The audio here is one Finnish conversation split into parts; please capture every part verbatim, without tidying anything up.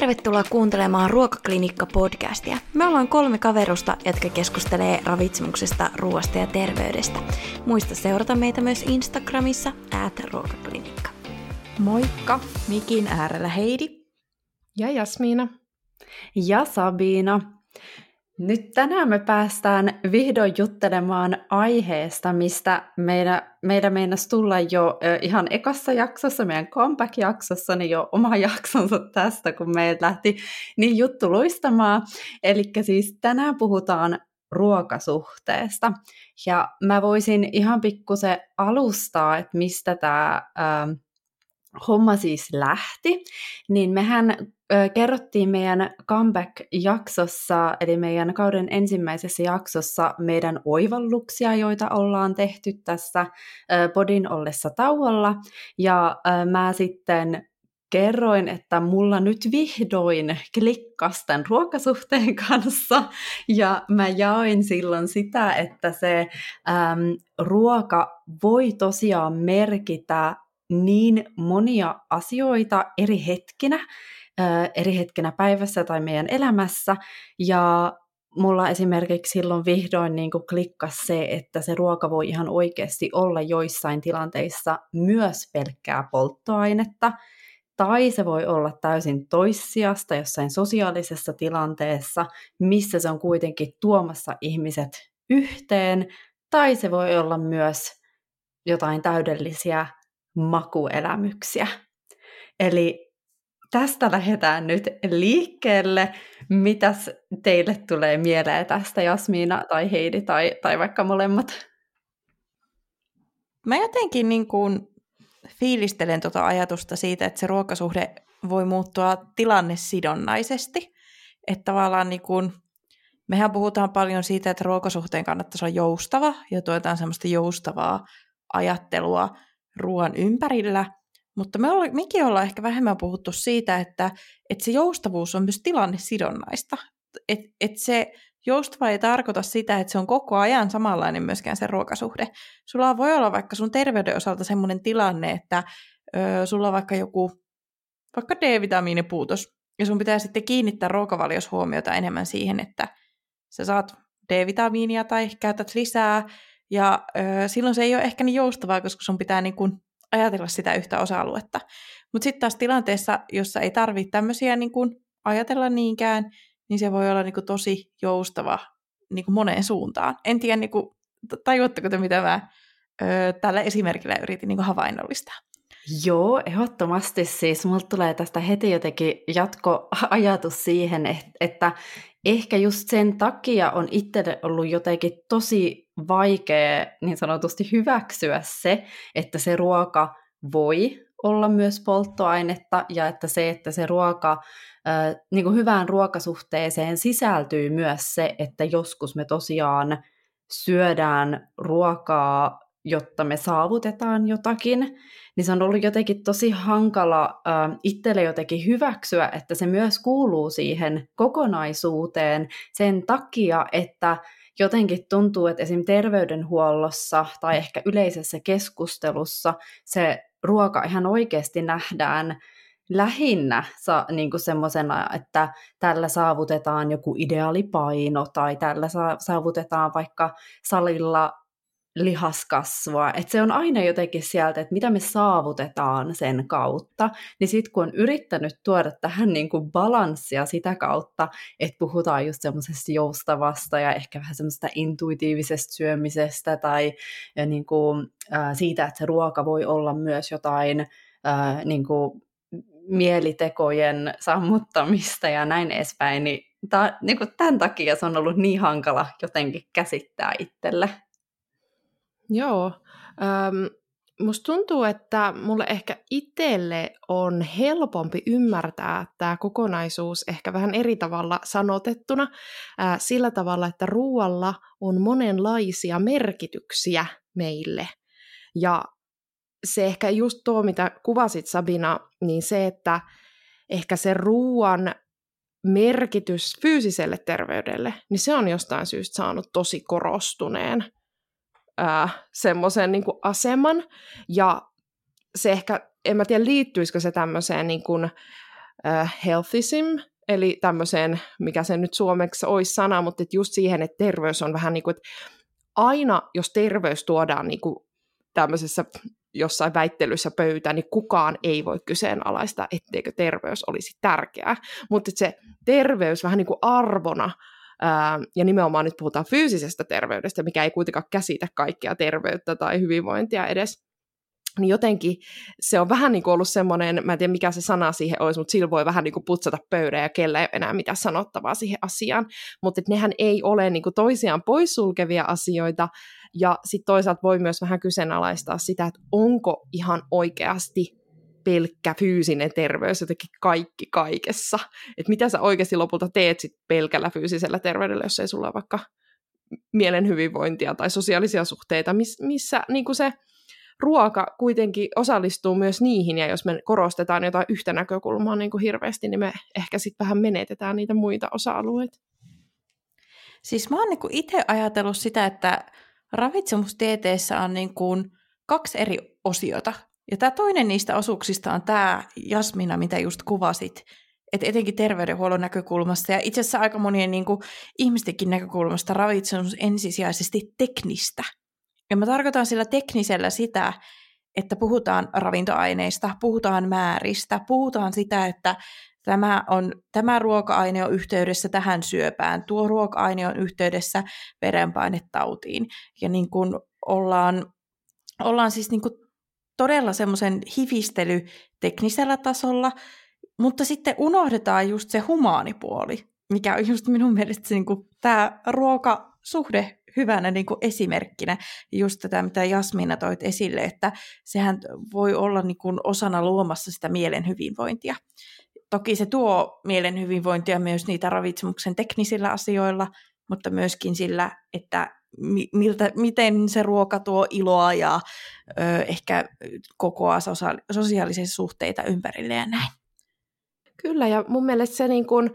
Tervetuloa kuuntelemaan Ruokaklinikka-podcastia. Me ollaan kolme kaverusta, jotka keskustelee ravitsemuksesta, ruoasta ja terveydestä. Muista seurata meitä myös Instagramissa ät ruokaklinikka. Moikka! Mikin äärellä Heidi. Ja Jasmiina. Ja Sabina. Nyt tänään me päästään vihdoin juttelemaan aiheesta, mistä meidän, meidän meinasi tulla jo ihan ekassa jaksossa, meidän comeback-jaksossa, niin jo oma jaksonsa tästä, kun meiltä lähti niin juttu luistamaan. Eli siis tänään puhutaan ruokasuhteesta. Ja mä voisin ihan pikkusen alustaa, että mistä tämä äh, homma siis lähti. Niin mehän kerrottiin meidän comeback-jaksossa, eli meidän kauden ensimmäisessä jaksossa meidän oivalluksia, joita ollaan tehty tässä podin ollessa tauolla. Ja mä sitten kerroin, että mulla nyt vihdoin klikkasi tämän ruokasuhteen kanssa, ja mä jaoin silloin sitä, että se äm, ruoka voi tosiaan merkitä niin monia asioita eri hetkinä, eri hetkenä päivässä tai meidän elämässä, ja mulla esimerkiksi silloin vihdoin niin kuin klikkasi se, että se ruoka voi ihan oikeasti olla joissain tilanteissa myös pelkkää polttoainetta, tai se voi olla täysin toissijasta jossain sosiaalisessa tilanteessa, missä se on kuitenkin tuomassa ihmiset yhteen, tai se voi olla myös jotain täydellisiä makuelämyksiä. Eli tästä lähdetään nyt liikkeelle. Mitäs teille tulee mieleen tästä, Jasmiina tai Heidi tai, tai vaikka molemmat? Mä jotenkin niin kuin fiilistelen tuota ajatusta siitä, että se ruokasuhde voi muuttua tilannesidonnaisesti. Että tavallaan niin kuin, mehän puhutaan paljon siitä, että ruokasuhteen kannattaisi olla joustava ja tuetaan semmoista joustavaa ajattelua ruoan ympärillä. Mutta me olla, mekin ollaan ehkä vähemmän puhuttu siitä, että, että se joustavuus on myös tilannesidonnaista. Että et se joustava ei tarkoita sitä, että se on koko ajan samanlainen myöskään se ruokasuhde. Sulla voi olla vaikka sun terveyden osalta semmoinen tilanne, että ö, sulla on vaikka joku vaikka D-vitamiinipuutos, ja sun pitää sitten kiinnittää ruokavaliossa huomiota enemmän siihen, että sä saat D-vitamiinia tai käytät lisää, ja ö, silloin se ei ole ehkä niin joustavaa, koska sun pitää niin kuin ajatella sitä yhtä osa-aluetta. Mutta sitten taas tilanteessa, jossa ei tarvitse tämmöisiä niin kuin ajatella niinkään, niin se voi olla niin kuin tosi joustava niin kuin moneen suuntaan. En tiedä, niin kuin, tajuatteko te, mitä mä ö, tällä esimerkillä yritin niin kuin havainnollistaa? Joo, ehdottomasti siis. Mulle tulee tästä heti jotenkin jatkoajatus siihen, että ehkä just sen takia on itselle ollut jotenkin tosi vaikea niin sanotusti hyväksyä se, että se ruoka voi olla myös polttoainetta ja että se, että se ruoka, äh, niin kuin hyvään ruokasuhteeseen sisältyy myös se, että joskus me tosiaan syödään ruokaa, jotta me saavutetaan jotakin, niin se on ollut jotenkin tosi hankala äh, itselle jotenkin hyväksyä, että se myös kuuluu siihen kokonaisuuteen sen takia, että jotenkin tuntuu, että esimerkiksi terveydenhuollossa tai ehkä yleisessä keskustelussa se ruoka ihan oikeasti nähdään lähinnä sa, niin kuin semmoisena, että tällä saavutetaan joku ideaalipaino tai tällä sa, saavutetaan vaikka salilla lihaskasvua, että se on aina jotenkin sieltä, että mitä me saavutetaan sen kautta, niin sitten kun on yrittänyt tuoda tähän niin kuin balanssia sitä kautta, että puhutaan just semmoisesta joustavasta ja ehkä vähän semmoisesta intuitiivisesta syömisestä tai ja niin kuin, äh, siitä, että se ruoka voi olla myös jotain äh, niin kuin mielitekojen sammuttamista ja näin edespäin, niin, ta, niin kuin tämän takia se on ollut niin hankala jotenkin käsittää itselle. Joo, ähm, musta tuntuu, että mulle ehkä itselle on helpompi ymmärtää tämä kokonaisuus ehkä vähän eri tavalla sanotettuna, äh, sillä tavalla, että ruoalla on monenlaisia merkityksiä meille. Ja se ehkä just tuo, mitä kuvasit Sabina, niin se, että ehkä se ruoan merkitys fyysiselle terveydelle, niin se on jostain syystä saanut tosi korostuneen semmoisen niin kuin aseman, ja se ehkä, en mä tiedä liittyisikö se tämmöiseen niin kuin, äh, healthism, eli tämmöiseen, mikä se nyt suomeksi olisi sana, mutta et just siihen, että terveys on vähän niin kuin, että aina jos terveys tuodaan niin kuin tämmöisessä jossain väittelyssä pöytään, niin kukaan ei voi kyseenalaistaa, etteikö terveys olisi tärkeää. Mutta se terveys vähän niin kuin arvona, ää, ja nimenomaan nyt puhutaan fyysisestä terveydestä, mikä ei kuitenkaan käsitä kaikkea terveyttä tai hyvinvointia edes, niin jotenkin se on vähän niin kuin ollut semmoinen, mä en tiedä mikä se sana siihen olisi, mutta sillä voi vähän niin kuin putsata pöydän ja kellä ei ole enää mitään sanottavaa siihen asiaan, mutta nehän ei ole niin kuin toisiaan poissulkevia asioita, ja sitten toisaalta voi myös vähän kyseenalaistaa sitä, että onko ihan oikeasti pelkkä fyysinen terveys jotenkin kaikki kaikessa, että mitä sä oikeasti lopulta teet sit pelkällä fyysisellä terveydellä, jos ei sulla ole vaikka mielen hyvinvointia tai sosiaalisia suhteita, missä niin kuin se ruoka kuitenkin osallistuu myös niihin, ja jos me korostetaan jotain yhtä näkökulmaa niin kuin hirveästi, niin me ehkä sitten vähän menetetään niitä muita osa-alueita. Siis mä oon niin kuin itse ajatellut sitä, että ravitsemustieteessä on niin kuin kaksi eri osiota. Ja tämä toinen niistä osuuksista on tämä, Jasmina, mitä just kuvasit, että etenkin terveydenhuollon näkökulmasta ja itse asiassa aika monien niin kuin ihmistenkin näkökulmasta ravitsemus ensisijaisesti teknistä. Ja mä tarkoitan sillä teknisellä sitä, että puhutaan ravintoaineista, puhutaan määristä, puhutaan sitä, että tämä, on, tämä ruoka-aine on yhteydessä tähän syöpään, tuo ruoka-aine on yhteydessä verenpainetautiin. Ja niin kuin ollaan, ollaan siis niin kuin todella semmoisen hivistely teknisellä tasolla, mutta sitten unohdetaan just se humaanipuoli, mikä on just minun mielestä se, niin kuin, tämä ruokasuhde hyvänä niin kuin esimerkkinä. Just tätä, mitä Jasmina toit esille, että sehän voi olla niin kuin osana luomassa sitä mielen hyvinvointia. Toki se tuo mielen hyvinvointia myös niitä ravitsemuksen teknisillä asioilla, mutta myöskin sillä, että miltä, miten se ruoka tuo iloa ja ö, ehkä kokoaa sosia- sosiaalisia suhteita ympärille ja näin. Kyllä, ja mun mielestä se niin kuin,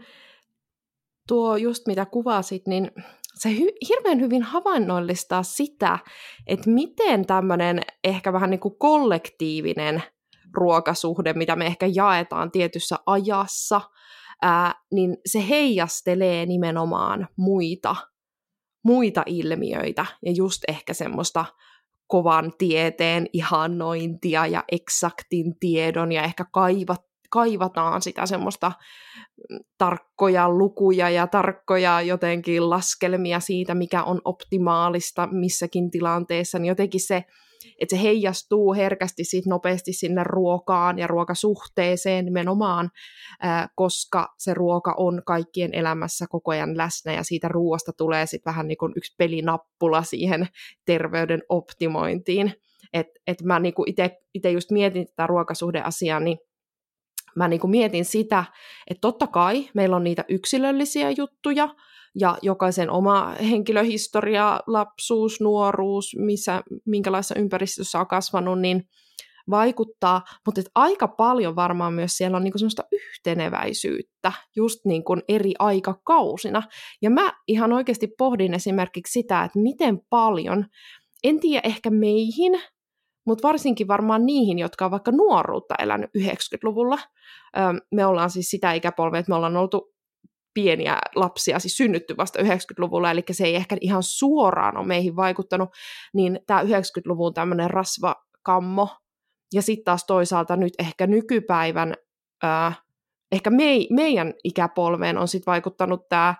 tuo just mitä kuvasit, niin se hy- hirveän hyvin havainnollistaa sitä, että miten tämmöinen ehkä vähän niin kuin kollektiivinen ruokasuhde, mitä me ehkä jaetaan tietyssä ajassa, ää, niin se heijastelee nimenomaan muita, muita ilmiöitä ja just ehkä semmoista kovan tieteen ihannointia ja eksaktin tiedon ja ehkä kaivat, kaivataan sitä semmoista tarkkoja lukuja ja tarkkoja jotenkin laskelmia siitä, mikä on optimaalista missäkin tilanteessa, niin jotenkin se, että se heijastuu herkästi siitä nopeasti sinne ruokaan ja ruokasuhteeseen nimenomaan, ää, koska se ruoka on kaikkien elämässä koko ajan läsnä ja siitä ruoasta tulee sitten vähän niin kuin yksi pelinappula siihen terveyden optimointiin. Että et mä niinku itse just mietin tätä ruokasuhdeasiaa, niin mä niinku mietin sitä, että totta kai meillä on niitä yksilöllisiä juttuja, ja jokaisen oma henkilöhistoria, lapsuus, nuoruus, missä, minkälaisessa ympäristössä on kasvanut, niin vaikuttaa, mutta et aika paljon varmaan myös siellä on niinku semmoista yhteneväisyyttä just niinku eri aikakausina. Ja mä ihan oikeasti pohdin esimerkiksi sitä, että miten paljon, en tiedä ehkä meihin, mutta varsinkin varmaan niihin, jotka on vaikka nuoruutta elänyt yhdeksänkymmentäluvulla. Me ollaan siis sitä ikäpolvea, että me ollaan oltu pieniä lapsia, siis synnytty vasta yhdeksänkymmentäluvulla, eli se ei ehkä ihan suoraan ole meihin vaikuttanut, niin tämä yhdeksänkymmentäluvun tämmöinen rasvakammo, ja sitten taas toisaalta nyt ehkä nykypäivän, ää, ehkä mei, meidän ikäpolveen on sitten vaikuttanut tämä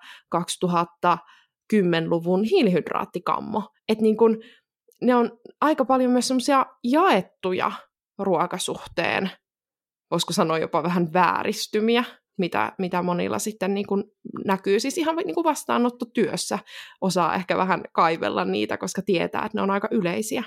kaksituhattakymmenluvun hiilihydraattikammo, että niin kun ne on aika paljon myös semmoisia jaettuja ruokasuhteen, voisiko sanoa jopa vähän vääristymiä, mitä, mitä monilla sitten niin kuin näkyy. Siis ihan niin kuin vastaanottotyössä osaa ehkä vähän kaivella niitä, koska tietää, että ne on aika yleisiä.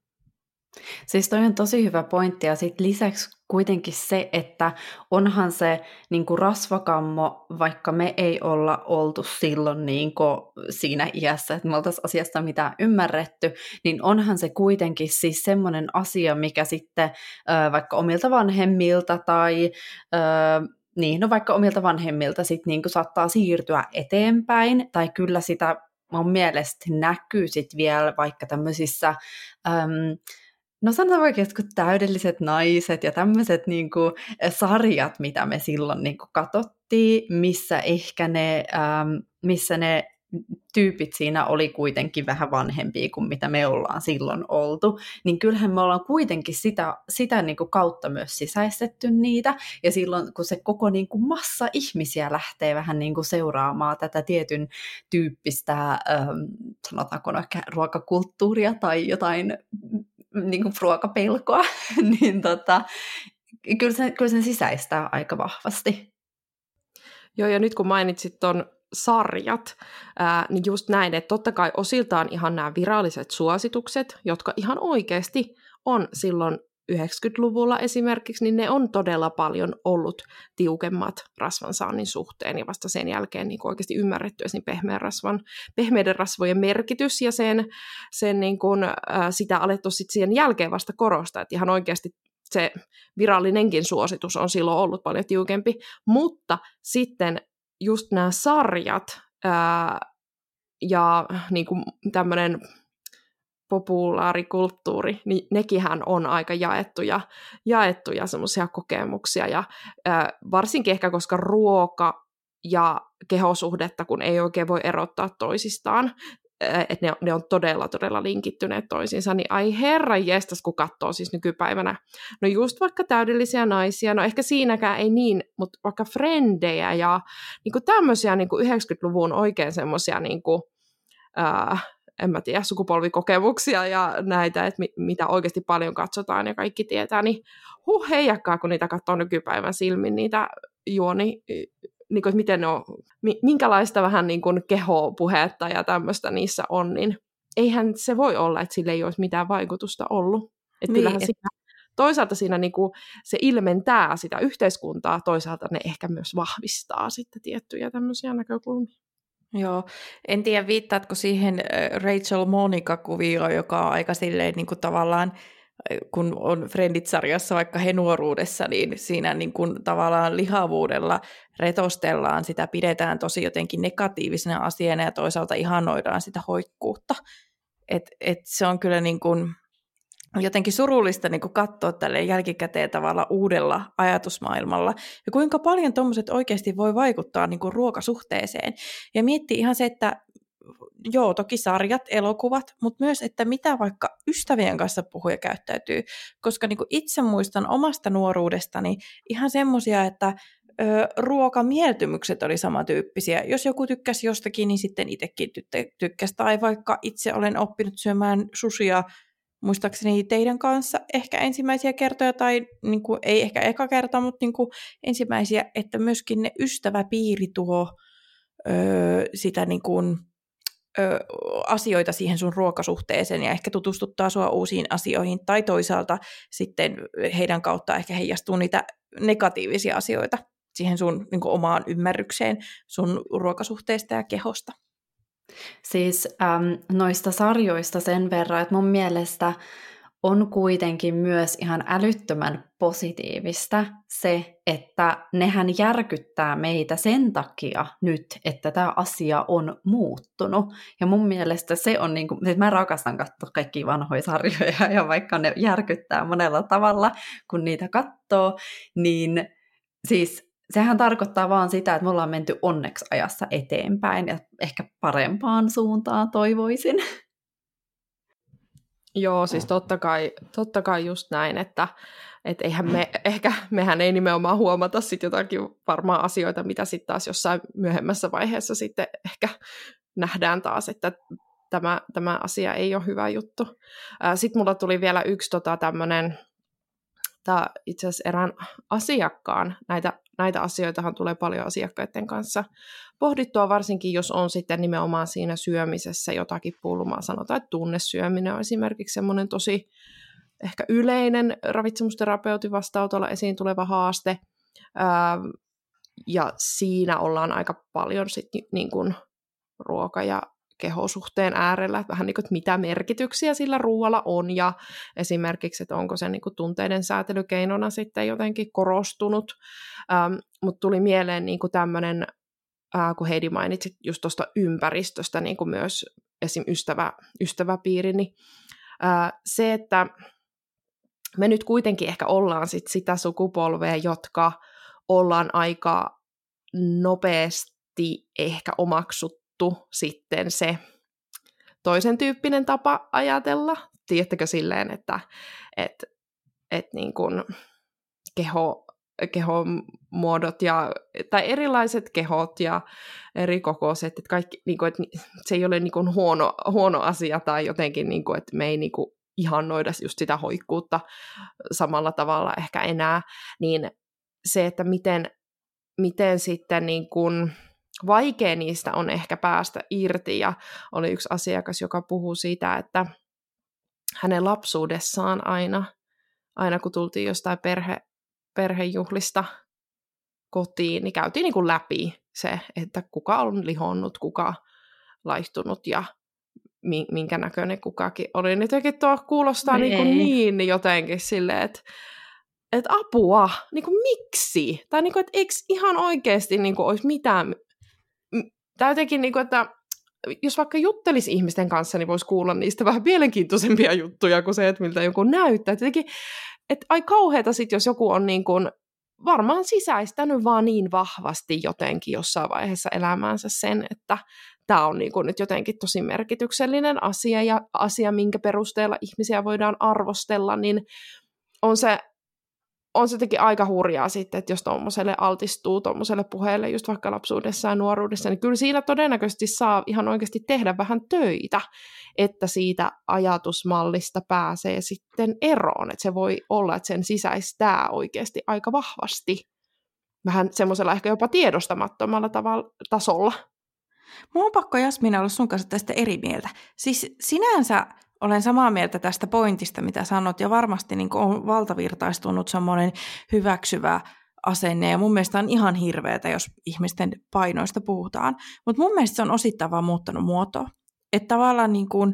Siis toi on tosi hyvä pointti, ja sitten lisäksi kuitenkin se, että onhan se niin kuin rasvakammo, vaikka me ei olla oltu silloin niin kuin siinä iässä, että me oltaisiin asiasta mitään ymmärretty, niin onhan se kuitenkin siis semmoinen asia, mikä sitten äh, vaikka omilta vanhemmilta tai äh, niin, no vaikka omilta vanhemmilta sit niin kuin saattaa siirtyä eteenpäin, tai kyllä sitä mun mielestä näkyy sit vielä vaikka tämmöisissä äm, No sanotaan oikeasti, kun täydelliset naiset ja tämmöiset niinku sarjat, mitä me silloin niinku katsottiin, missä ehkä ne, ähm, missä ne tyypit siinä oli kuitenkin vähän vanhempia kuin mitä me ollaan silloin oltu, niin kyllähän me ollaan kuitenkin sitä, sitä niinku kautta myös sisäistetty niitä, ja silloin kun se koko niinku massa ihmisiä lähtee vähän niinku seuraamaan tätä tietyn tyyppistä, ähm, sanotaanko ruokakulttuuria tai jotain niin kuin ruokapelkoa, niin tota, kyllä, se, kyllä sen sisäistää aika vahvasti. Joo, ja nyt kun mainitsit ton sarjat, ää, niin just näin, että totta kai osiltaan ihan nämä viralliset suositukset, jotka ihan oikeasti on silloin yhdeksänkymmentäluvulla esimerkiksi, niin ne on todella paljon ollut tiukemmat rasvansaannin suhteen, ja vasta sen jälkeen niin oikeasti ymmärretty esim. Pehmeän rasvan, pehmeiden rasvojen merkitys, ja sen, sen niin kuin, ää, sitä alettu sitten siihen jälkeen vasta korostaa, että ihan oikeasti se virallinenkin suositus on silloin ollut paljon tiukempi, mutta sitten just nämä sarjat ää, ja niin kuin tämmöinen populaarikulttuuri, niin nekinhän on aika jaettuja, jaettuja semmoisia kokemuksia, ja ää, varsinkin ehkä koska ruoka ja kehosuhdetta, kun ei oikein voi erottaa toisistaan, että ne, ne on todella, todella linkittyneet toisiinsa, niin ai herra jestas, kun katsoo siis nykypäivänä. No just vaikka täydellisiä naisia, no ehkä siinäkään ei niin, mutta vaikka frendejä ja niin tämmöisiä niin yhdeksänkymmentäluvun oikein semmoisia, niin kuin, ää, en mä tiedä, sukupolvikokemuksia ja näitä, että mi- mitä oikeasti paljon katsotaan ja kaikki tietää, niin huh heijakkaa, kun niitä katsoo nykypäivän silmin, niitä juoni, niin kuin, että miten ne on, minkälaista vähän niin kuin kehopuhetta ja tämmöistä niissä on, niin eihän se voi olla, että sillä ei olisi mitään vaikutusta ollut. Että niin, kyllähän et... siinä, toisaalta siinä niin kuin se ilmentää sitä yhteiskuntaa, toisaalta ne ehkä myös vahvistaa sitten tiettyjä tämmöisiä näkökulmia. Joo, en tiedä viittaatko siihen Rachel Monica-kuvioon, joka on aika silleen niin kuin tavallaan, kun on Friendit-sarjassa vaikka he nuoruudessa, niin siinä niin kuin tavallaan lihavuudella retostellaan, sitä pidetään tosi jotenkin negatiivisena asiana ja toisaalta ihannoidaan sitä hoikkuutta. Et, et se on kyllä niin kuin jotenkin surullista niin kuin katsoa tälle jälkikäteen tavalla uudella ajatusmaailmalla, ja kuinka paljon tuommoiset oikeasti voi vaikuttaa niin kuin ruokasuhteeseen. Ja miettii ihan se, että joo, toki sarjat, elokuvat, mutta myös, että mitä vaikka ystävien kanssa puhuu ja käyttäytyy, koska niin kuin itse muistan omasta nuoruudestani ihan semmoisia, että ö, ruokamieltymykset oli samantyyppisiä. Jos joku tykkäsi jostakin, niin sitten itsekin ty- tykkäsi, tai vaikka itse olen oppinut syömään sushia, muistaakseni teidän kanssa ehkä ensimmäisiä kertoja, tai niin kuin, ei ehkä eka kerta, mutta niin kuin ensimmäisiä, että myöskin ne ystäväpiiri tuo ö, sitä niin kuin, ö, asioita siihen sun ruokasuhteeseen ja ehkä tutustuttaa sua uusiin asioihin, tai toisaalta sitten heidän kautta ehkä heijastuu niitä negatiivisia asioita siihen sun niin kuin omaan ymmärrykseen sun ruokasuhteesta ja kehosta. Siis äm, noista sarjoista sen verran, että mun mielestä on kuitenkin myös ihan älyttömän positiivista se, että nehän järkyttää meitä sen takia nyt, että tämä asia on muuttunut. Ja mun mielestä se on, niin kuin, siis mä rakastan katsoa kaikkia vanhoja sarjoja, ja vaikka ne järkyttää monella tavalla, kun niitä katsoo, niin siis sehän tarkoittaa vaan sitä, että me ollaan menty onneksi ajassa eteenpäin ja ehkä parempaan suuntaan toivoisin. Joo, siis totta kai, totta kai just näin, että et eihän me, ehkä mehän ei nimenomaan huomata sit jotakin varmaan asioita, mitä sitten taas jossain myöhemmässä vaiheessa sitten ehkä nähdään taas, että tämä, tämä asia ei ole hyvä juttu. Sitten mulla tuli vielä yksi tota, tämmöinen, itse asiassa erään asiakkaan, näitä, näitä asioitahan tulee paljon asiakkaiden kanssa pohdittua, varsinkin jos on sitten nimenomaan siinä syömisessä jotakin pulmaa. Sanotaan, että tunnesyöminen on esimerkiksi semmoinen tosi ehkä yleinen ravitsemusterapeutin vastaanotolla esiin tuleva haaste, ää, ja siinä ollaan aika paljon sitten niin kuin ruoka- ja kehosuhteen äärellä, että vähän niin kuin, että mitä merkityksiä sillä ruoalla on, ja esimerkiksi, että onko se niin kuin tunteiden säätelykeinona sitten jotenkin korostunut. Ähm, mutta tuli mieleen niin kuin tämmöinen, äh, kun Heidi mainitsi just tuosta ympäristöstä, niin kuin myös esim. Ystävä, ystäväpiiri, niin äh, se, että me nyt kuitenkin ehkä ollaan sit sitä sukupolvea, jotka ollaan aika nopeasti ehkä omaksuttu sitten se toisen tyyppinen tapa ajatella. Tiedättekö silleen, että et, et niin kuin keho, kehomuodot ja, tai erilaiset kehot ja eri kokoiset, että kaikki, niin kuin, että se ei ole niin kuin huono, huono asia tai jotenkin, niin kuin, että me ei niin kuin ihannoida just sitä hoikkuutta samalla tavalla ehkä enää, niin se, että miten, miten sitten niin kuin vaikea niistä on ehkä päästä irti, ja oli yksi asiakas, joka puhuu siitä, että hänen lapsuudessaan aina, aina kun tultiin jostain perhe, perhejuhlista kotiin, niin käytiin niin kuin läpi se, että kuka on lihonnut, kuka laihtunut ja minkä näköinen kukakin oli. Niin jotenkin tuo kuulostaa niin, kuin niin jotenkin silleen, että, että apua, niin kuin miksi? Tai niin kuin, että eikö ihan oikeasti niin kuin olisi mitään. Tai jotenkin, niin kuin, että jos vaikka juttelisi ihmisten kanssa, niin voisi kuulla niistä vähän mielenkiintoisempia juttuja kuin se, että miltä joku näyttää. Että jotenkin, että ai kauheata sitten, jos joku on niin kuin varmaan sisäistänyt vaan niin vahvasti jotenkin jossain vaiheessa elämäänsä sen, että tämä on niin kuin nyt jotenkin tosi merkityksellinen asia ja asia, minkä perusteella ihmisiä voidaan arvostella, niin on se, on se jotenkin aika hurjaa sitten, että jos tuommoiselle altistuu, tuommoiselle puheelle just vaikka lapsuudessa ja nuoruudessa, niin kyllä siinä todennäköisesti saa ihan oikeasti tehdä vähän töitä, että siitä ajatusmallista pääsee sitten eroon. Että se voi olla, että sen sisäistää oikeasti aika vahvasti. Vähän semmoisella ehkä jopa tiedostamattomalla tavalla, tasolla. Mun on pakko, Jasmina, olla sun kanssa tästä eri mieltä. Siis sinänsä olen samaa mieltä tästä pointista, mitä sanot, ja varmasti niin on valtavirtaistunut semmoinen hyväksyvä asenne, ja mun mielestä on ihan hirveätä, jos ihmisten painoista puhutaan. Mutta mun mielestä se on osittain vaan muuttanut muotoa. Että tavallaan niin kuin,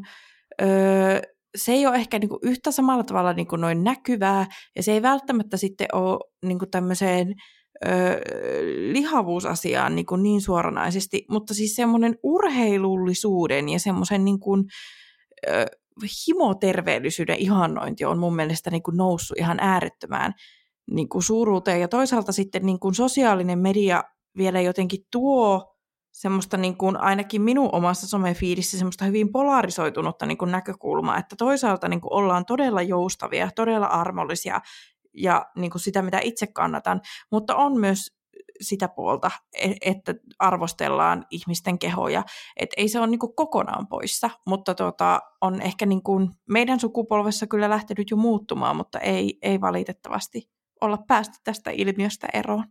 öö, se ei ole ehkä niin kuin yhtä samalla tavalla niin kuin noin näkyvää, ja se ei välttämättä sitten ole niin kuin tämmöiseen öö, lihavuusasiaan niin, kuin niin suoranaisesti, mutta siis semmoinen urheilullisuuden ja semmoisen niin kuin, öö, himoterveellisyyden ihannointi on mun mielestä niin kuin noussut ihan äärettömään niin kuin suuruuteen, ja toisaalta sitten niin kuin sosiaalinen media vielä jotenkin tuo semmoista niin kuin ainakin minun omassa somefiidissä semmoista hyvin polarisoitunutta niin kuin näkökulmaa, että toisaalta niin kuin ollaan todella joustavia, todella armollisia ja niin kuin sitä, mitä itse kannatan, mutta on myös sitä puolta, että arvostellaan ihmisten kehoja. Että ei se ole niin kuin kokonaan poissa, mutta tota, on ehkä niin kuin meidän sukupolvessa kyllä lähtenyt jo muuttumaan, mutta ei, ei valitettavasti olla päästy tästä ilmiöstä eroon.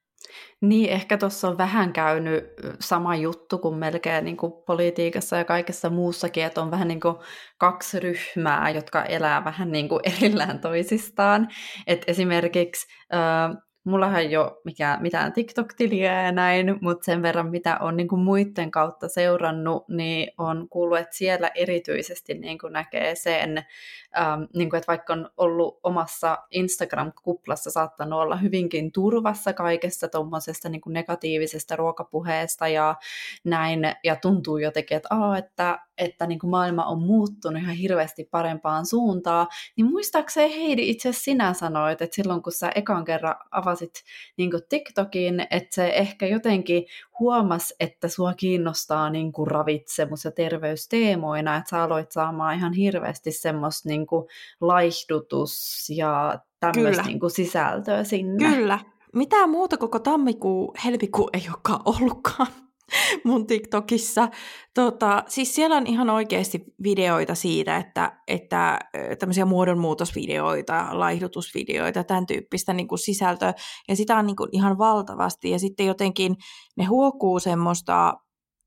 Niin, ehkä tuossa on vähän käynyt sama juttu kuin melkein niin kuin politiikassa ja kaikessa muussakin, että on vähän niin kuin kaksi ryhmää, jotka elää vähän niin kuin erillään toisistaan. Et esimerkiksi äh, mullahan ei ole mikään, mitään TikTok-tiliä ja näin, mutta sen verran mitä on niin kuin muiden kautta seurannut, niin on kuullut, että siellä erityisesti niin kuin näkee sen, ähm, niin kuin, että vaikka on ollut omassa Instagram-kuplassa saattanut olla hyvinkin turvassa kaikesta tuommoisesta niin kuin negatiivisesta ruokapuheesta ja näin, ja tuntuu jotenkin, että, oh, että, että niin kuin maailma on muuttunut ihan hirveästi parempaan suuntaan, niin muistaakseni Heidi itse asiassa sinä sanoit, että silloin kun sä ekan kerran avasit niin kuin TikTokin, että se ehkä jotenkin huomasi, että sua kiinnostaa niin kuin ravitsemus- ja terveysteemoina, että sä aloit saamaan ihan hirveästi semmoista niin kuin laihdutus- ja tämmöistä niin kuin sisältöä sinne. Kyllä. Mitään muuta koko tammikuu, helmikuu ei olekaan ollutkaan mun TikTokissa. Tota, siis siellä on ihan oikeasti videoita siitä, että, että tämmöisiä muodonmuutosvideoita, laihdutusvideoita, tämän tyyppistä niin kuin sisältöä, ja sitä on niin kuin ihan valtavasti, ja sitten jotenkin ne huokuu semmoista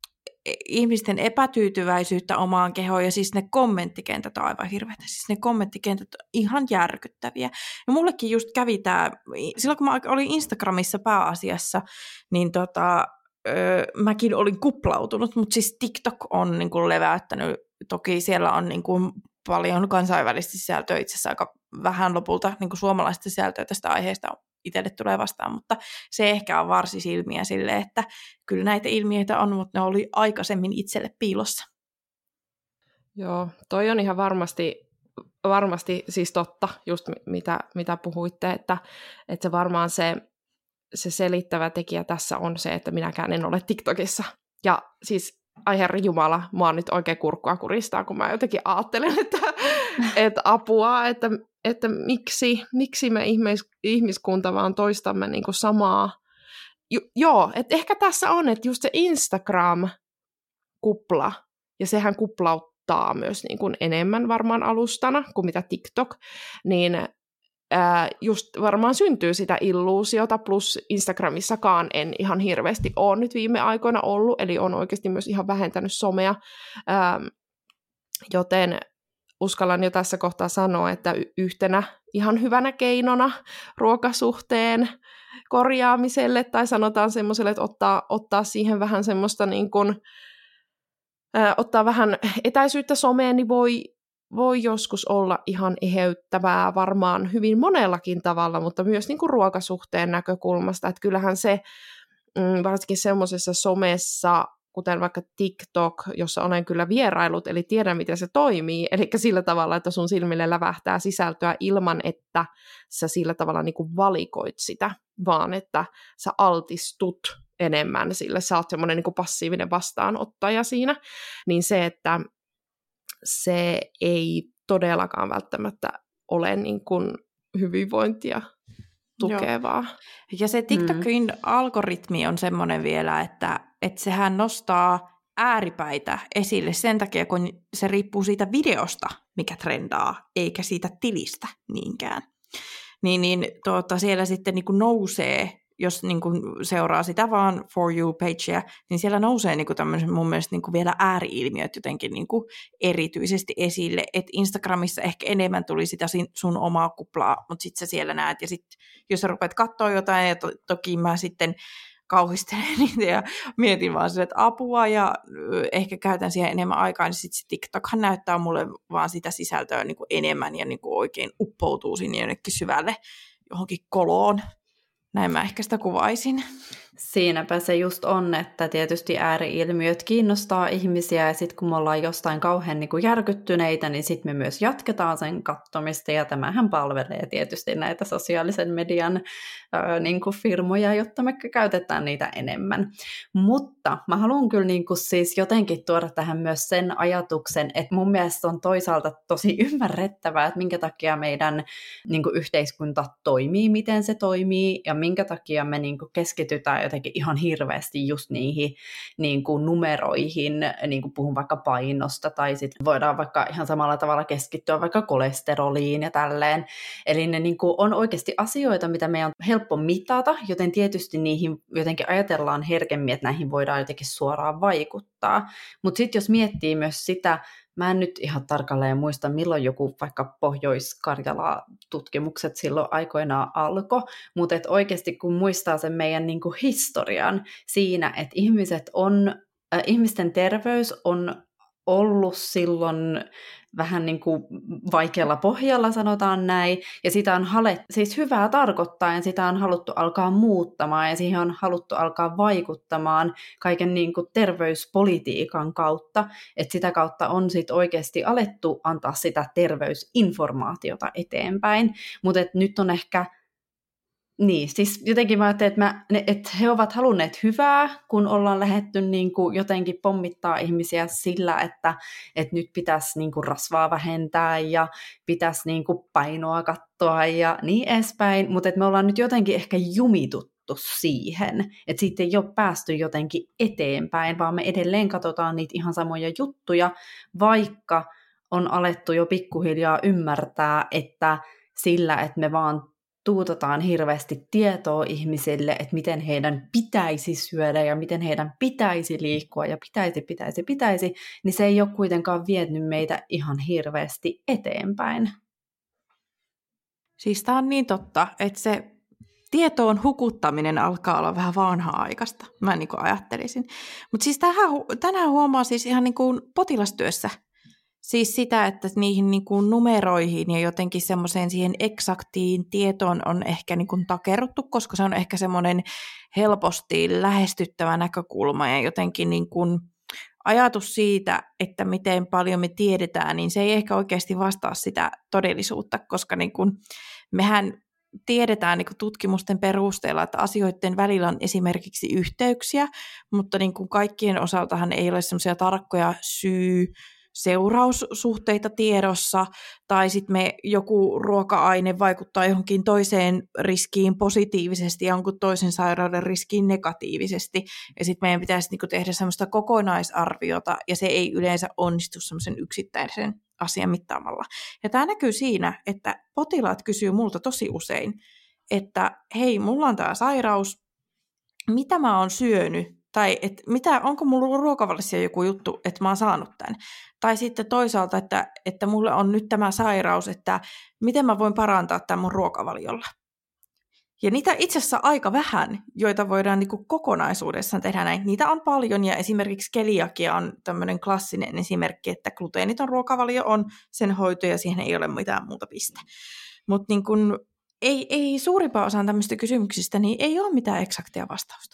ihmisten epätyytyväisyyttä omaan kehoon, ja siis ne kommenttikentät on aivan hirveätä. Siis ne kommenttikentät on ihan järkyttäviä. Ja mullekin just kävi tämä, silloin kun mä olin Instagramissa pääasiassa, niin tota, öö, mäkin olin kuplautunut, mutta siis TikTok on niin kuin leväyttänyt, toki siellä on niin kuin paljon kansainvälistä sisältöä, itse asiassa aika vähän lopulta niin kuin suomalaista sisältöä tästä aiheesta itselle tulee vastaan, mutta se ehkä on varsin silmiä sille, että kyllä näitä ilmiöitä on, mutta ne oli aikaisemmin itselle piilossa. Joo, toi on ihan varmasti, varmasti siis totta, just mitä, mitä puhuitte, että, että se varmaan se, se selittävä tekijä tässä on se, että minäkään en ole TikTokissa. Ja siis, ai herra jumala, mua nyt oikein kurkkua kuristaa, kun mä jotenkin ajattelen, että, että apua, että, että miksi, miksi me ihmis, ihmiskunta vaan toistamme niin kuin samaa. Jo, joo, että ehkä tässä on, että just se Instagram-kupla, ja sehän kuplauttaa myös niin kuin enemmän varmaan alustana kuin mitä TikTok, niin ää, just varmaan syntyy sitä illuusiota, plus Instagramissakaan en ihan hirveästi ole nyt viime aikoina ollut, eli on oikeasti myös ihan vähentänyt somea, ää, joten uskallan jo tässä kohtaa sanoa, että yhtenä ihan hyvänä keinona ruokasuhteen korjaamiselle, tai sanotaan semmoiselle, että ottaa, ottaa siihen vähän semmoista niin kuin, ää, ottaa vähän etäisyyttä someen, niin voi, voi joskus olla ihan eheyttävää varmaan hyvin monellakin tavalla, mutta myös niin kuin ruokasuhteen näkökulmasta, että kyllähän se mm, varsinkin semmoisessa somessa, kuten vaikka TikTok, jossa olen kyllä vierailut, eli tiedän, miten se toimii, eli sillä tavalla, että sun silmille lävähtää sisältöä ilman, että sä sillä tavalla niin kuin valikoit sitä, vaan että sä altistut enemmän sille, sä oot semmoinen niin kuin passiivinen vastaanottaja siinä, niin se, että se ei todellakaan välttämättä ole niin kuin hyvinvointia tukevaa. Joo. Ja se TikTokin mm. algoritmi on semmoinen vielä, että, että sehän nostaa ääripäitä esille sen takia, kun se riippuu siitä videosta, mikä trendaa, eikä siitä tilistä niinkään. Niin, niin tuota, siellä sitten niin kuin nousee, jos niin kuin seuraa sitä vaan For You-pagea, niin siellä nousee niin kuin tämmöisen mun mielestä niin kuin vielä ääri-ilmiöt jotenkin niin kuin erityisesti esille, että Instagramissa ehkä enemmän tuli sitä sun omaa kuplaa, mutta sitten sä siellä näet, ja sitten jos sä rupeat katsoa jotain, ja to- toki mä sitten kauhistelen niitä ja mietin vaan sille, että apua, ja ehkä käytän siihen enemmän aikaa, niin sitten se TikTokhan näyttää mulle vaan sitä sisältöä niin kuin enemmän, ja niin kuin oikein uppoutuu sinne jonnekin syvälle johonkin koloon. Näin mä ehkä sitä kuvaisin. Siinäpä se just on, että tietysti ääri-ilmiöt kiinnostaa ihmisiä, ja sitten kun me ollaan jostain kauhean niin kuin järkyttyneitä, niin sitten me myös jatketaan sen katsomista, ja tämähän palvelee tietysti näitä sosiaalisen median ää, niin kuin firmoja, jotta me käytetään niitä enemmän. Mutta mä haluan kyllä niin kuin siis jotenkin tuoda tähän myös sen ajatuksen, että mun mielestä on toisaalta tosi ymmärrettävää, että minkä takia meidän niin kuin yhteiskunta toimii, miten se toimii, ja minkä takia me niin kuin keskitytään jotenkin ihan hirveästi just niihin niin kuin numeroihin, niin kuin puhun vaikka painosta, tai sitten voidaan vaikka ihan samalla tavalla keskittyä vaikka kolesteroliin ja tälleen. Eli ne niin kuin on oikeasti asioita, mitä meidän on helppo mitata, joten tietysti niihin jotenkin ajatellaan herkemmin, että näihin voidaan jotenkin suoraan vaikuttaa. Mutta sitten jos miettii myös sitä, mä en nyt ihan tarkalleen muista, milloin joku vaikka Pohjois-Karjala-tutkimukset silloin aikoinaan alkoi, mutta et oikeasti kun muistaa sen meidän niin kuin historian siinä, että ihmiset on, äh, ihmisten terveys on ollut silloin vähän niin kuin vaikealla pohjalla, sanotaan näin, ja sitä on halettu, siis hyvää tarkoittaen sitä on haluttu alkaa muuttamaan, ja siihen on haluttu alkaa vaikuttamaan kaiken niin kuin terveyspolitiikan kautta, että sitä kautta on sitten oikeasti alettu antaa sitä terveysinformaatiota eteenpäin, mutta nyt on ehkä niin, siis jotenkin mä ajattelin, että, mä, että he ovat halunneet hyvää, kun ollaan lähdetty niin kuin jotenkin pommittaa ihmisiä sillä, että, että nyt pitäisi niin kuin rasvaa vähentää ja pitäisi niin kuin painoa katsoa ja niin edespäin, mutta että me ollaan nyt jotenkin ehkä jumituttu siihen, että siitä ei ole päästy jotenkin eteenpäin, vaan me edelleen katsotaan niitä ihan samoja juttuja, vaikka on alettu jo pikkuhiljaa ymmärtää, että sillä, että me vaan tuutetaan hirveästi tietoa ihmisille, että miten heidän pitäisi syödä ja miten heidän pitäisi liikkua ja pitäisi, pitäisi, pitäisi, niin se ei ole kuitenkaan vienyt meitä ihan hirveästi eteenpäin. Siis tämä on niin totta, että se tietoon hukuttaminen alkaa olla vähän vanhaa-aikaista, mä niin kuin ajattelisin. Mutta siis tähän, tänään huomaa siis ihan niin kuin potilastyössä, siis sitä, että niihin niin kuin numeroihin ja jotenkin semmoiseen siihen eksaktiin tietoon on ehkä niin kuin takerruttu, koska se on ehkä semmoinen helposti lähestyttävä näkökulma ja jotenkin niin kuin ajatus siitä, että miten paljon me tiedetään, niin se ei ehkä oikeasti vastaa sitä todellisuutta, koska niin kuin mehän tiedetään niin kuin tutkimusten perusteella, että asioiden välillä on esimerkiksi yhteyksiä, mutta niin kuin kaikkien osaltahan ei ole semmoisia tarkkoja syy- seuraussuhteita tiedossa, tai sitten me joku ruoka-aine vaikuttaa johonkin toiseen riskiin positiivisesti ja jonkun toisen sairauden riskiin negatiivisesti, ja sitten meidän pitäisi niinku tehdä semmoista kokonaisarviota, ja se ei yleensä onnistu semmoisen yksittäisen asian mittaamalla. Ja tämä näkyy siinä, että potilaat kysyy multa tosi usein, että hei, mulla on tämä sairaus, mitä mä oon syönyt, tai että mitä, onko mulla ruokavalissa joku juttu, että mä oon saanut tämän. Tai sitten toisaalta, että, että mulla on nyt tämä sairaus, että miten mä voin parantaa tämän mun ruokavaliolla. Ja niitä itse asiassa aika vähän, joita voidaan niin kuin kokonaisuudessaan tehdä näin. Niitä on paljon, ja esimerkiksi keliakia on tämmöinen klassinen esimerkki, että gluteeniton ruokavalio on sen hoito, ja siihen ei ole mitään muuta piste. Mutta niin kuin ei, ei suurimpaan osaan tämmöistä kysymyksistä, niin ei ole mitään eksaktia vastausta.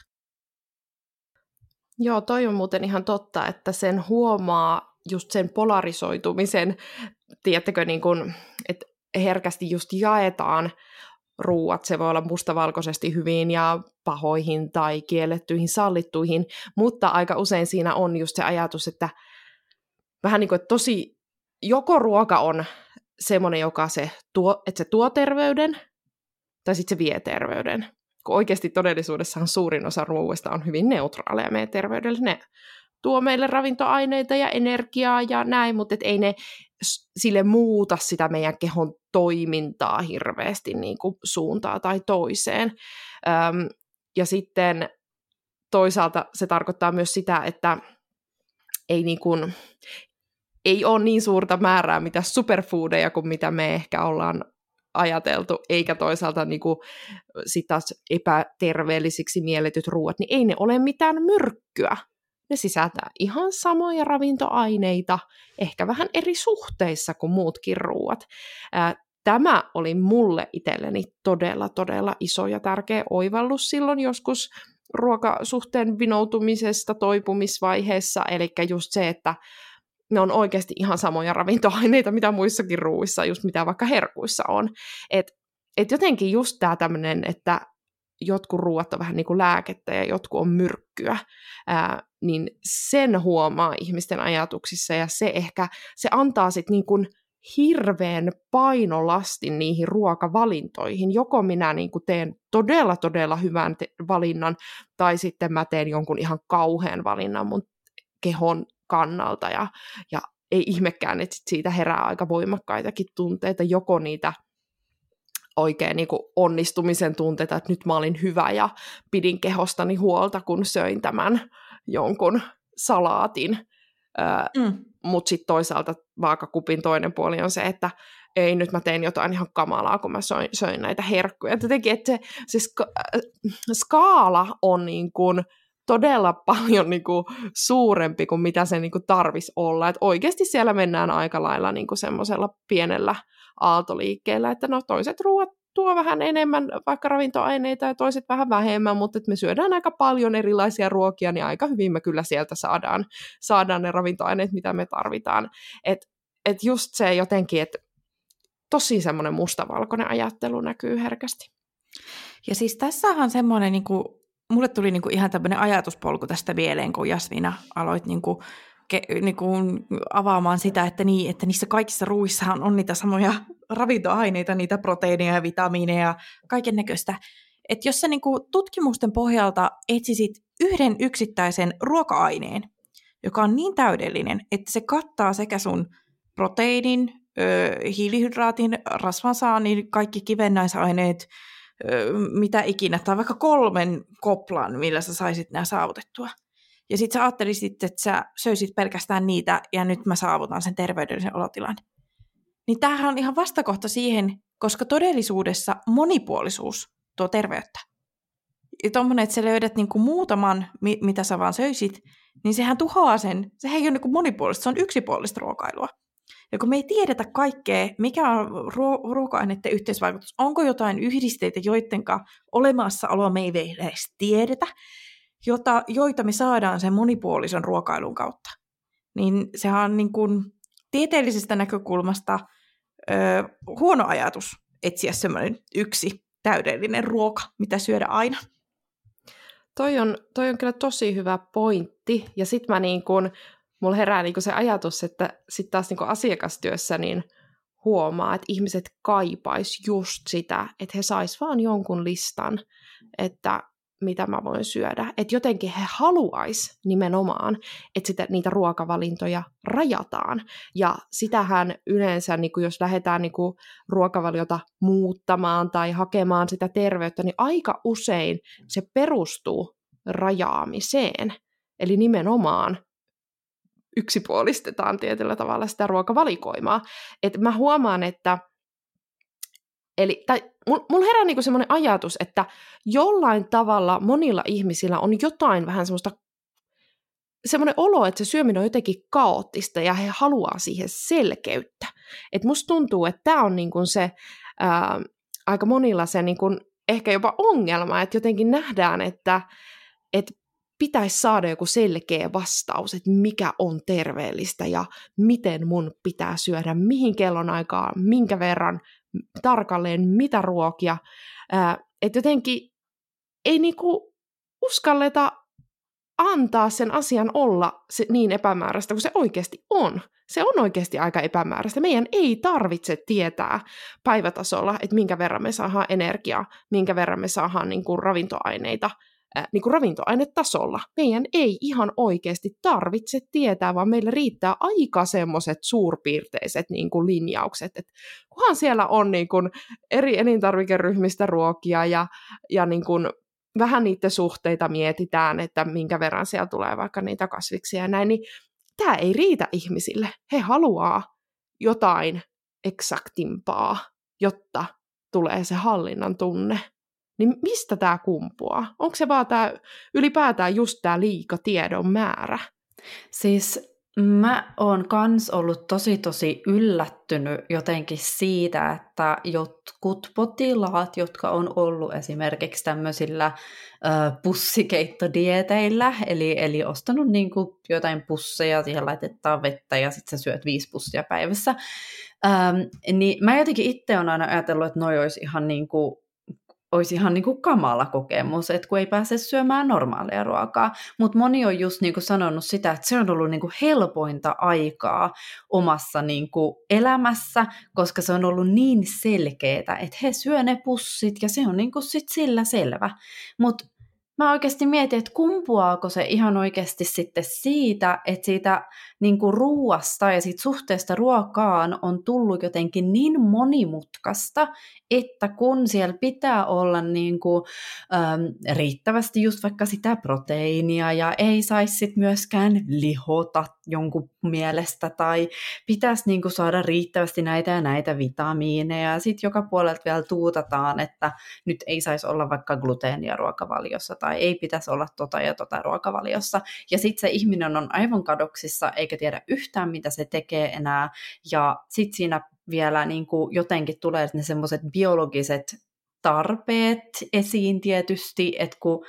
Joo, toi on muuten ihan totta, että sen huomaa just sen polarisoitumisen, tiedättekö, niin kun, että herkästi just jaetaan ruuat, se voi olla mustavalkoisesti hyviin ja pahoihin tai kiellettyihin, sallittuihin, mutta aika usein siinä on just se ajatus, että vähän niin kuin, että tosi, joko ruoka on semmoinen, joka se tuo, että se tuo terveyden, tai sitten se vie terveyden. Kun oikeasti todellisuudessahan suurin osa ruuista on hyvin neutraaleja meidän terveydelle. Ne tuo meille ravintoaineita ja energiaa ja näin, mutta et ei ne sille muuta sitä meidän kehon toimintaa hirveästi niin kuin suuntaa tai toiseen. Öm, ja sitten toisaalta se tarkoittaa myös sitä, että ei, niin kuin, ei ole niin suurta määrää mitä superfoodeja kuin mitä me ehkä ollaan ajateltu, eikä toisaalta niin kuin, sit taas epäterveellisiksi mielletyt ruuat, niin ei ne ole mitään myrkkyä. Ne sisältää ihan samoja ravintoaineita, ehkä vähän eri suhteissa kuin muutkin ruuat. Tämä oli mulle itselleni todella, todella iso ja tärkeä oivallus silloin joskus ruokasuhteen vinoutumisesta toipumisvaiheessa, eli just se, että ne on oikeasti ihan samoja ravintoaineita, mitä muissakin ruuissa, just mitä vaikka herkuissa on. Et, et jotenkin just tämä tämmöinen, että jotkut ruuat on vähän niin kuin lääkettä ja jotkut on myrkkyä, ää, niin sen huomaa ihmisten ajatuksissa ja se ehkä, se antaa sitten niin kuin hirveän painolastin niihin ruokavalintoihin. Joko minä niin kuin teen todella, todella hyvän te- valinnan tai sitten mä teen jonkun ihan kauhean valinnan mun kehon kannalta ja, ja ei ihmekään, että sit siitä herää aika voimakkaitakin tunteita, joko niitä oikein niin kuin onnistumisen tunteita, että nyt mä olin hyvä ja pidin kehostani huolta, kun söin tämän jonkun salaatin, öö, mm. mutta sitten toisaalta vaakakupin toinen puoli on se, että ei, nyt mä tein jotain ihan kamalaa, kun mä söin, söin näitä herkkuja. Jotenkin, että se, se ska, äh, skaala on niin kuin todella paljon niin kuin suurempi kuin mitä se niin kuin tarvisi olla. Et oikeasti siellä mennään aika lailla niin kuin semmoisella pienellä aaltoliikkeellä, että no toiset ruoat tuo vähän enemmän vaikka ravintoaineita ja toiset vähän vähemmän, mutta että me syödään aika paljon erilaisia ruokia, niin aika hyvin me kyllä sieltä saadaan, saadaan ne ravintoaineet, mitä me tarvitaan. Että et just se jotenkin, että tosi semmoinen mustavalkoinen ajattelu näkyy herkästi. Ja siis tässähän semmoinen niin kuin mulle tuli niinku ihan tämmöinen ajatuspolku tästä mieleen, kun Jasmina aloit niinku, ke, niinku avaamaan sitä, että, niin, että niissä kaikissa ruuissahan on niitä samoja ravintoaineita, niitä proteiineja ja vitamiineja ja kaiken näköistä. Että jos sä niinku tutkimusten pohjalta etsisit yhden yksittäisen ruoka-aineen, joka on niin täydellinen, että se kattaa sekä sun proteiinin, ö, hiilihydraatin, rasvansaannin, kaikki kivennäisaineet, mitä ikinä, tai vaikka kolmen koplan, millä sä saisit nämä saavutettua. Ja sit sä ajattelisit, että sä söisit pelkästään niitä, ja nyt mä saavutan sen terveydellisen olotilan. Niin tämähän on ihan vastakohta siihen, koska todellisuudessa monipuolisuus tuo terveyttä. Ja tommonen, että sä löydät niinku muutaman, mitä sä vaan söisit, niin sehän tuhoaa sen. Sehän ei ole niinku monipuolista, se on yksipuolista ruokailua. Ja kun me ei tiedetä kaikkea, mikä on ruo- ruoka-aineiden yhteisvaikutus, onko jotain yhdisteitä, joidenka olemassaoloa me ei edes tiedetä, jota, joita me saadaan sen monipuolisen ruokailun kautta. niin sehän on niin kuin tieteellisestä näkökulmasta ö, huono ajatus etsiä semmoinen yksi täydellinen ruoka, mitä syödä aina. Toi on, toi on kyllä tosi hyvä pointti, ja sitten mä niin kun, mulla herää niin kun se ajatus, että sitten taas niin kun asiakastyössä niin huomaa, että ihmiset kaipais just sitä, että he sais vaan jonkun listan, että mitä mä voin syödä. Että jotenkin he haluais nimenomaan, että sitä, niitä ruokavalintoja rajataan. Ja sitähän yleensä, niin kun jos lähdetään niin kun ruokavaliota muuttamaan tai hakemaan sitä terveyttä, niin aika usein se perustuu rajaamiseen. Eli nimenomaan yksipuolistetaan tietyllä tavalla sitä ruokavalikoimaa. Et mä huomaan, että eli, tai mulla herää niinku semmoinen ajatus, että jollain tavalla monilla ihmisillä on jotain vähän semmoista, semmoinen olo, että se syöminen on jotenkin kaoottista ja he haluaa siihen selkeyttä. Et musta tuntuu, että tämä on niinku se ää, aika monilla se niinku ehkä jopa ongelma, että jotenkin nähdään, että et pitäisi saada joku selkeä vastaus, että mikä on terveellistä ja miten mun pitää syödä, mihin kellonaikaan, minkä verran, tarkalleen mitä ruokia. Että jotenkin ei niinku uskalleta antaa sen asian olla se niin epämääräistä kuin se oikeasti on. Se on oikeasti aika epämääräistä. Meidän ei tarvitse tietää päivätasolla, että minkä verran me saadaan energiaa, minkä verran me saadaan niinku ravintoaineita, niin kuin ravintoainetasolla. Meidän ei ihan oikeasti tarvitse tietää, vaan meillä riittää aika semmoiset suurpiirteiset niin kuin linjaukset, että kunhan siellä on niin kuin eri elintarvikeryhmistä ruokia ja, ja niin kuin vähän niiden suhteita mietitään, että minkä verran siellä tulee vaikka niitä kasviksia ja näin, niin tämä ei riitä ihmisille. He haluaa jotain eksaktimpaa, jotta tulee se hallinnan tunne. Niin mistä tämä kumpuaa? Onko se vaan tämä ylipäätään just tämä liika tiedon määrä? Siis mä oon kans ollut tosi tosi yllättynyt jotenkin siitä, että jotkut potilaat, jotka on ollut esimerkiksi tämmöisillä ö, pussikeittodieteillä, eli, eli ostanut niinku jotain pusseja, siihen laitetaan vettä ja sitten sä syöt viisi pussia päivässä, ähm, niin mä jotenkin itse on aina ajatellut, että noi olisi ihan niinku olisi ihan niin kuin kamala kokemus, että kun ei pääse syömään normaalia ruokaa. Mutta moni on just niin kuin sanonut sitä, että se on ollut niin kuin helpointa aikaa omassa niin kuin elämässä, koska se on ollut niin selkeää, että he syö ne pussit ja se on niin kuin sit sillä selvä. Mutta mä oikeasti mietin, että kumpuaako se ihan oikeasti sitten siitä, että siitä niin kuin ruuasta ja siitä suhteesta ruokaan on tullut jotenkin niin monimutkaista, että kun siellä pitää olla niin kuin, ähm, riittävästi just vaikka sitä proteiinia ja ei saisi sit myöskään lihota jonkun mielestä tai pitäisi niin kuin saada riittävästi näitä ja näitä vitamiineja ja sitten joka puolelta vielä tuutataan, että nyt ei saisi olla vaikka gluteenia ruokavaliossa tai ei pitäisi olla tota ja tota ruokavaliossa ja sitten se ihminen on aivan kadoksissa eikä tiedä yhtään mitä se tekee enää ja sitten siinä vielä niin kuin jotenkin tulee ne semmoiset biologiset tarpeet esiin tietysti, että kun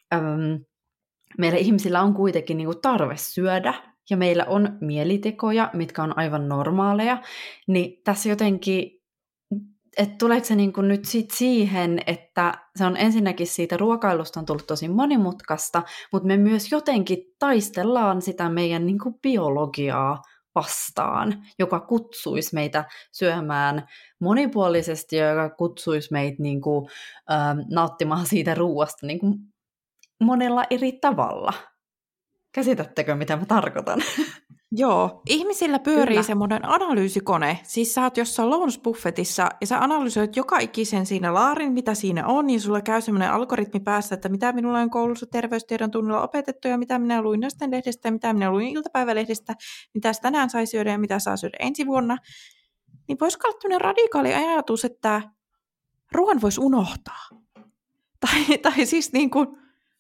äm, meillä ihmisillä on kuitenkin niin kuin tarve syödä ja meillä on mielitekoja, mitkä on aivan normaaleja, niin tässä jotenkin, että tuleeko se niin kuin nyt sit siihen, että se on ensinnäkin siitä ruokailusta on tullut tosi monimutkaista, mutta me myös jotenkin taistellaan sitä meidän niin kuin biologiaa vastaan, joka kutsuisi meitä syömään monipuolisesti ja joka kutsuisi meitä niin kuin, äh, nauttimaan siitä ruuasta niin kuin monella eri tavalla. Käsitättekö, mitä mä tarkoitan? Joo, ihmisillä pyörii Kyllä. semmoinen analyysikone. Siis sä oot jossain lounasbuffetissa ja sä analysoit joka ikisen siinä laarin, mitä siinä on, ja sulla käy semmoinen algoritmi päässä, että mitä minulla on koulussa terveystiedon tunnilla opetettu, ja mitä minä luin lastenlehdestä, ja mitä minä luin iltapäivälehdestä, mitä tänään sai syödä ja mitä saa syödä ensi vuonna. Niin voisiko olla tämmöinen radikaali ajatus, että ruoan voisi unohtaa. Tai, tai siis niin kuin,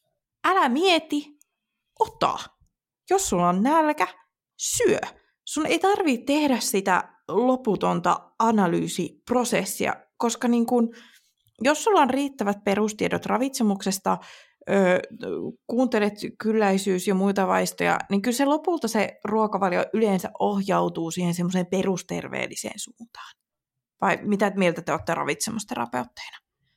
älä mieti, ota. Jos sulla on nälkä, syö. Sun ei tarvitse tehdä sitä loputonta analyysiprosessia, koska niin kun, jos sulla on riittävät perustiedot ravitsemuksesta, öö, kuuntelet kylläisyys ja muita vaistoja, niin kyllä se lopulta se ruokavalio yleensä ohjautuu siihen semmoiseen perusterveelliseen suuntaan. Vai mitä mieltä te olette ravitsemusterapeutteina?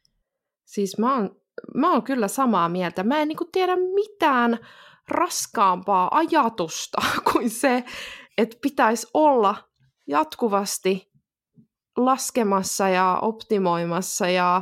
Siis mä oon, mä oon kyllä samaa mieltä. Mä en niinku tiedä mitään raskaampaa ajatusta kuin se, että pitäisi olla jatkuvasti laskemassa ja optimoimassa ja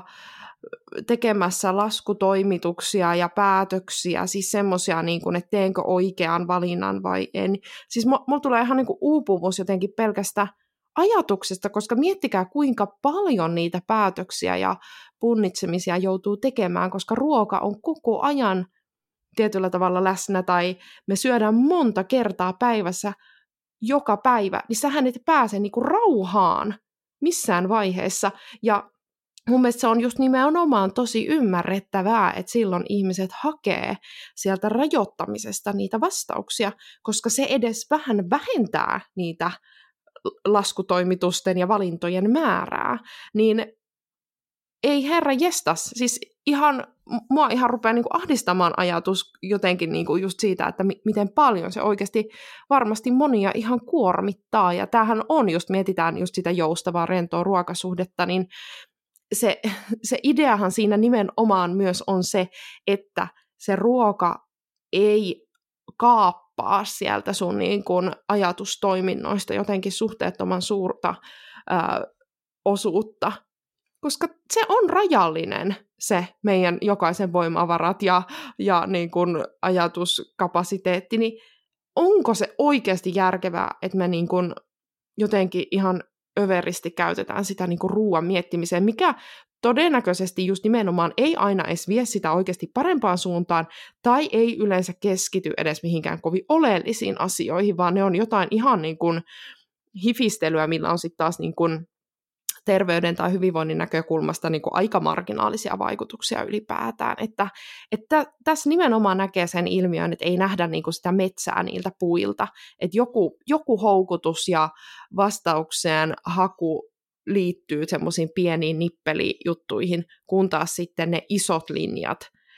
tekemässä laskutoimituksia ja päätöksiä, siis semmoisia, niin kuin, että teenkö oikean valinnan vai en. Siis mulla tulee ihan niin kuin uupumus jotenkin pelkästä ajatuksesta, koska miettikää kuinka paljon niitä päätöksiä ja punnitsemisia joutuu tekemään, koska ruoka on koko ajan tietyllä tavalla läsnä tai me syödään monta kertaa päivässä joka päivä, niin sähän et pääse niin kuin rauhaan missään vaiheessa. Ja mun mielestä se on just nimenomaan tosi ymmärrettävää, että silloin ihmiset hakee sieltä rajoittamisesta niitä vastauksia, koska se edes vähän vähentää niitä laskutoimitusten ja valintojen määrää. Niin ei herra jestas, siis ihan, mua ihan rupeaa niin kuin ahdistamaan ajatus jotenkin niin kuin just siitä, että mi- miten paljon se oikeasti varmasti monia ihan kuormittaa. Ja tämähän on, just mietitään just sitä joustavaa, rentoa ruokasuhdetta, niin se, se ideahan siinä nimenomaan myös on se, että se ruoka ei kaappaa sieltä sun niin kuin ajatustoiminnoista jotenkin suhteettoman suurta ää, osuutta, koska se on rajallinen se meidän jokaisen voimavarat ja, ja niin kuin ajatuskapasiteetti, niin onko se oikeasti järkevää, että me niin kuin jotenkin ihan överisti käytetään sitä niin kuin ruoan miettimiseen, mikä todennäköisesti just nimenomaan ei aina edes vie sitä oikeasti parempaan suuntaan, tai ei yleensä keskity edes mihinkään kovin oleellisiin asioihin, vaan ne on jotain ihan niin kuin hifistelyä, millä on sitten taas niin kuin terveyden tai hyvinvoinnin näkökulmasta niin kuin aika marginaalisia vaikutuksia ylipäätään. Että, että tässä nimenomaan näkee sen ilmiön, että ei nähdä niin kuin sitä metsää niiltä puilta. Että joku, joku houkutus ja vastaukseen haku liittyy semmoisiin pieniin nippelijuttuihin, kun taas sitten ne isot linjat,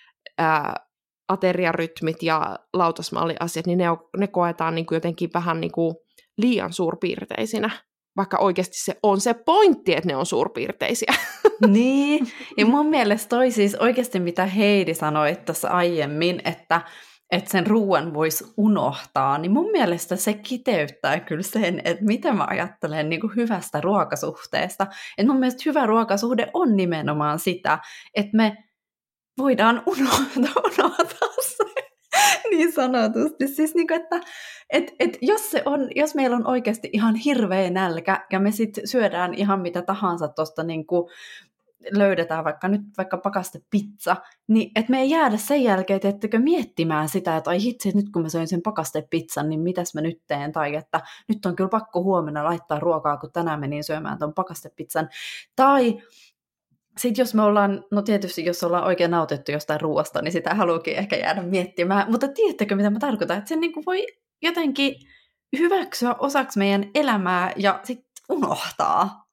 ää, ateriarytmit ja lautasmalliasiat, niin ne, on, ne koetaan niin kuin jotenkin vähän niin kuin liian suurpiirteisinä. Vaikka oikeasti se on se pointti, että ne on suurpiirteisiä. Niin, ja mun mielestä toi siis oikeasti, mitä Heidi sanoi tuossa aiemmin, että, että sen ruoan voisi unohtaa, niin mun mielestä se kiteyttää kyllä sen, että mitä mä ajattelen niin kuin hyvästä ruokasuhteesta. Että mun mielestä hyvä ruokasuhde on nimenomaan sitä, että me voidaan unohtaa, unohtaa se. Niin sanotusti. Siis niin kuin, että et, et jos, se on, jos meillä on oikeasti ihan hirveä nälkä ja me sitten syödään ihan mitä tahansa tuosta niin kuin löydetään vaikka nyt vaikka pakastepizza, niin että me ei jäädä sen jälkeen, teettekö miettimään sitä, että ai hitsi, nyt kun mä söin sen pakastepizzan, niin mitäs mä nyt teen, tai että nyt on kyllä pakko huomenna laittaa ruokaa, kun tänään menin syömään ton pakastepizzan, tai sitten jos me ollaan, no tietysti jos ollaan oikein nautittu jostain ruoasta, niin sitä haluukin ehkä jäädä miettimään. Mutta tiedättekö, mitä mä tarkoitan? Että se niin kuin voi jotenkin hyväksyä osaksi meidän elämää ja sitten unohtaa.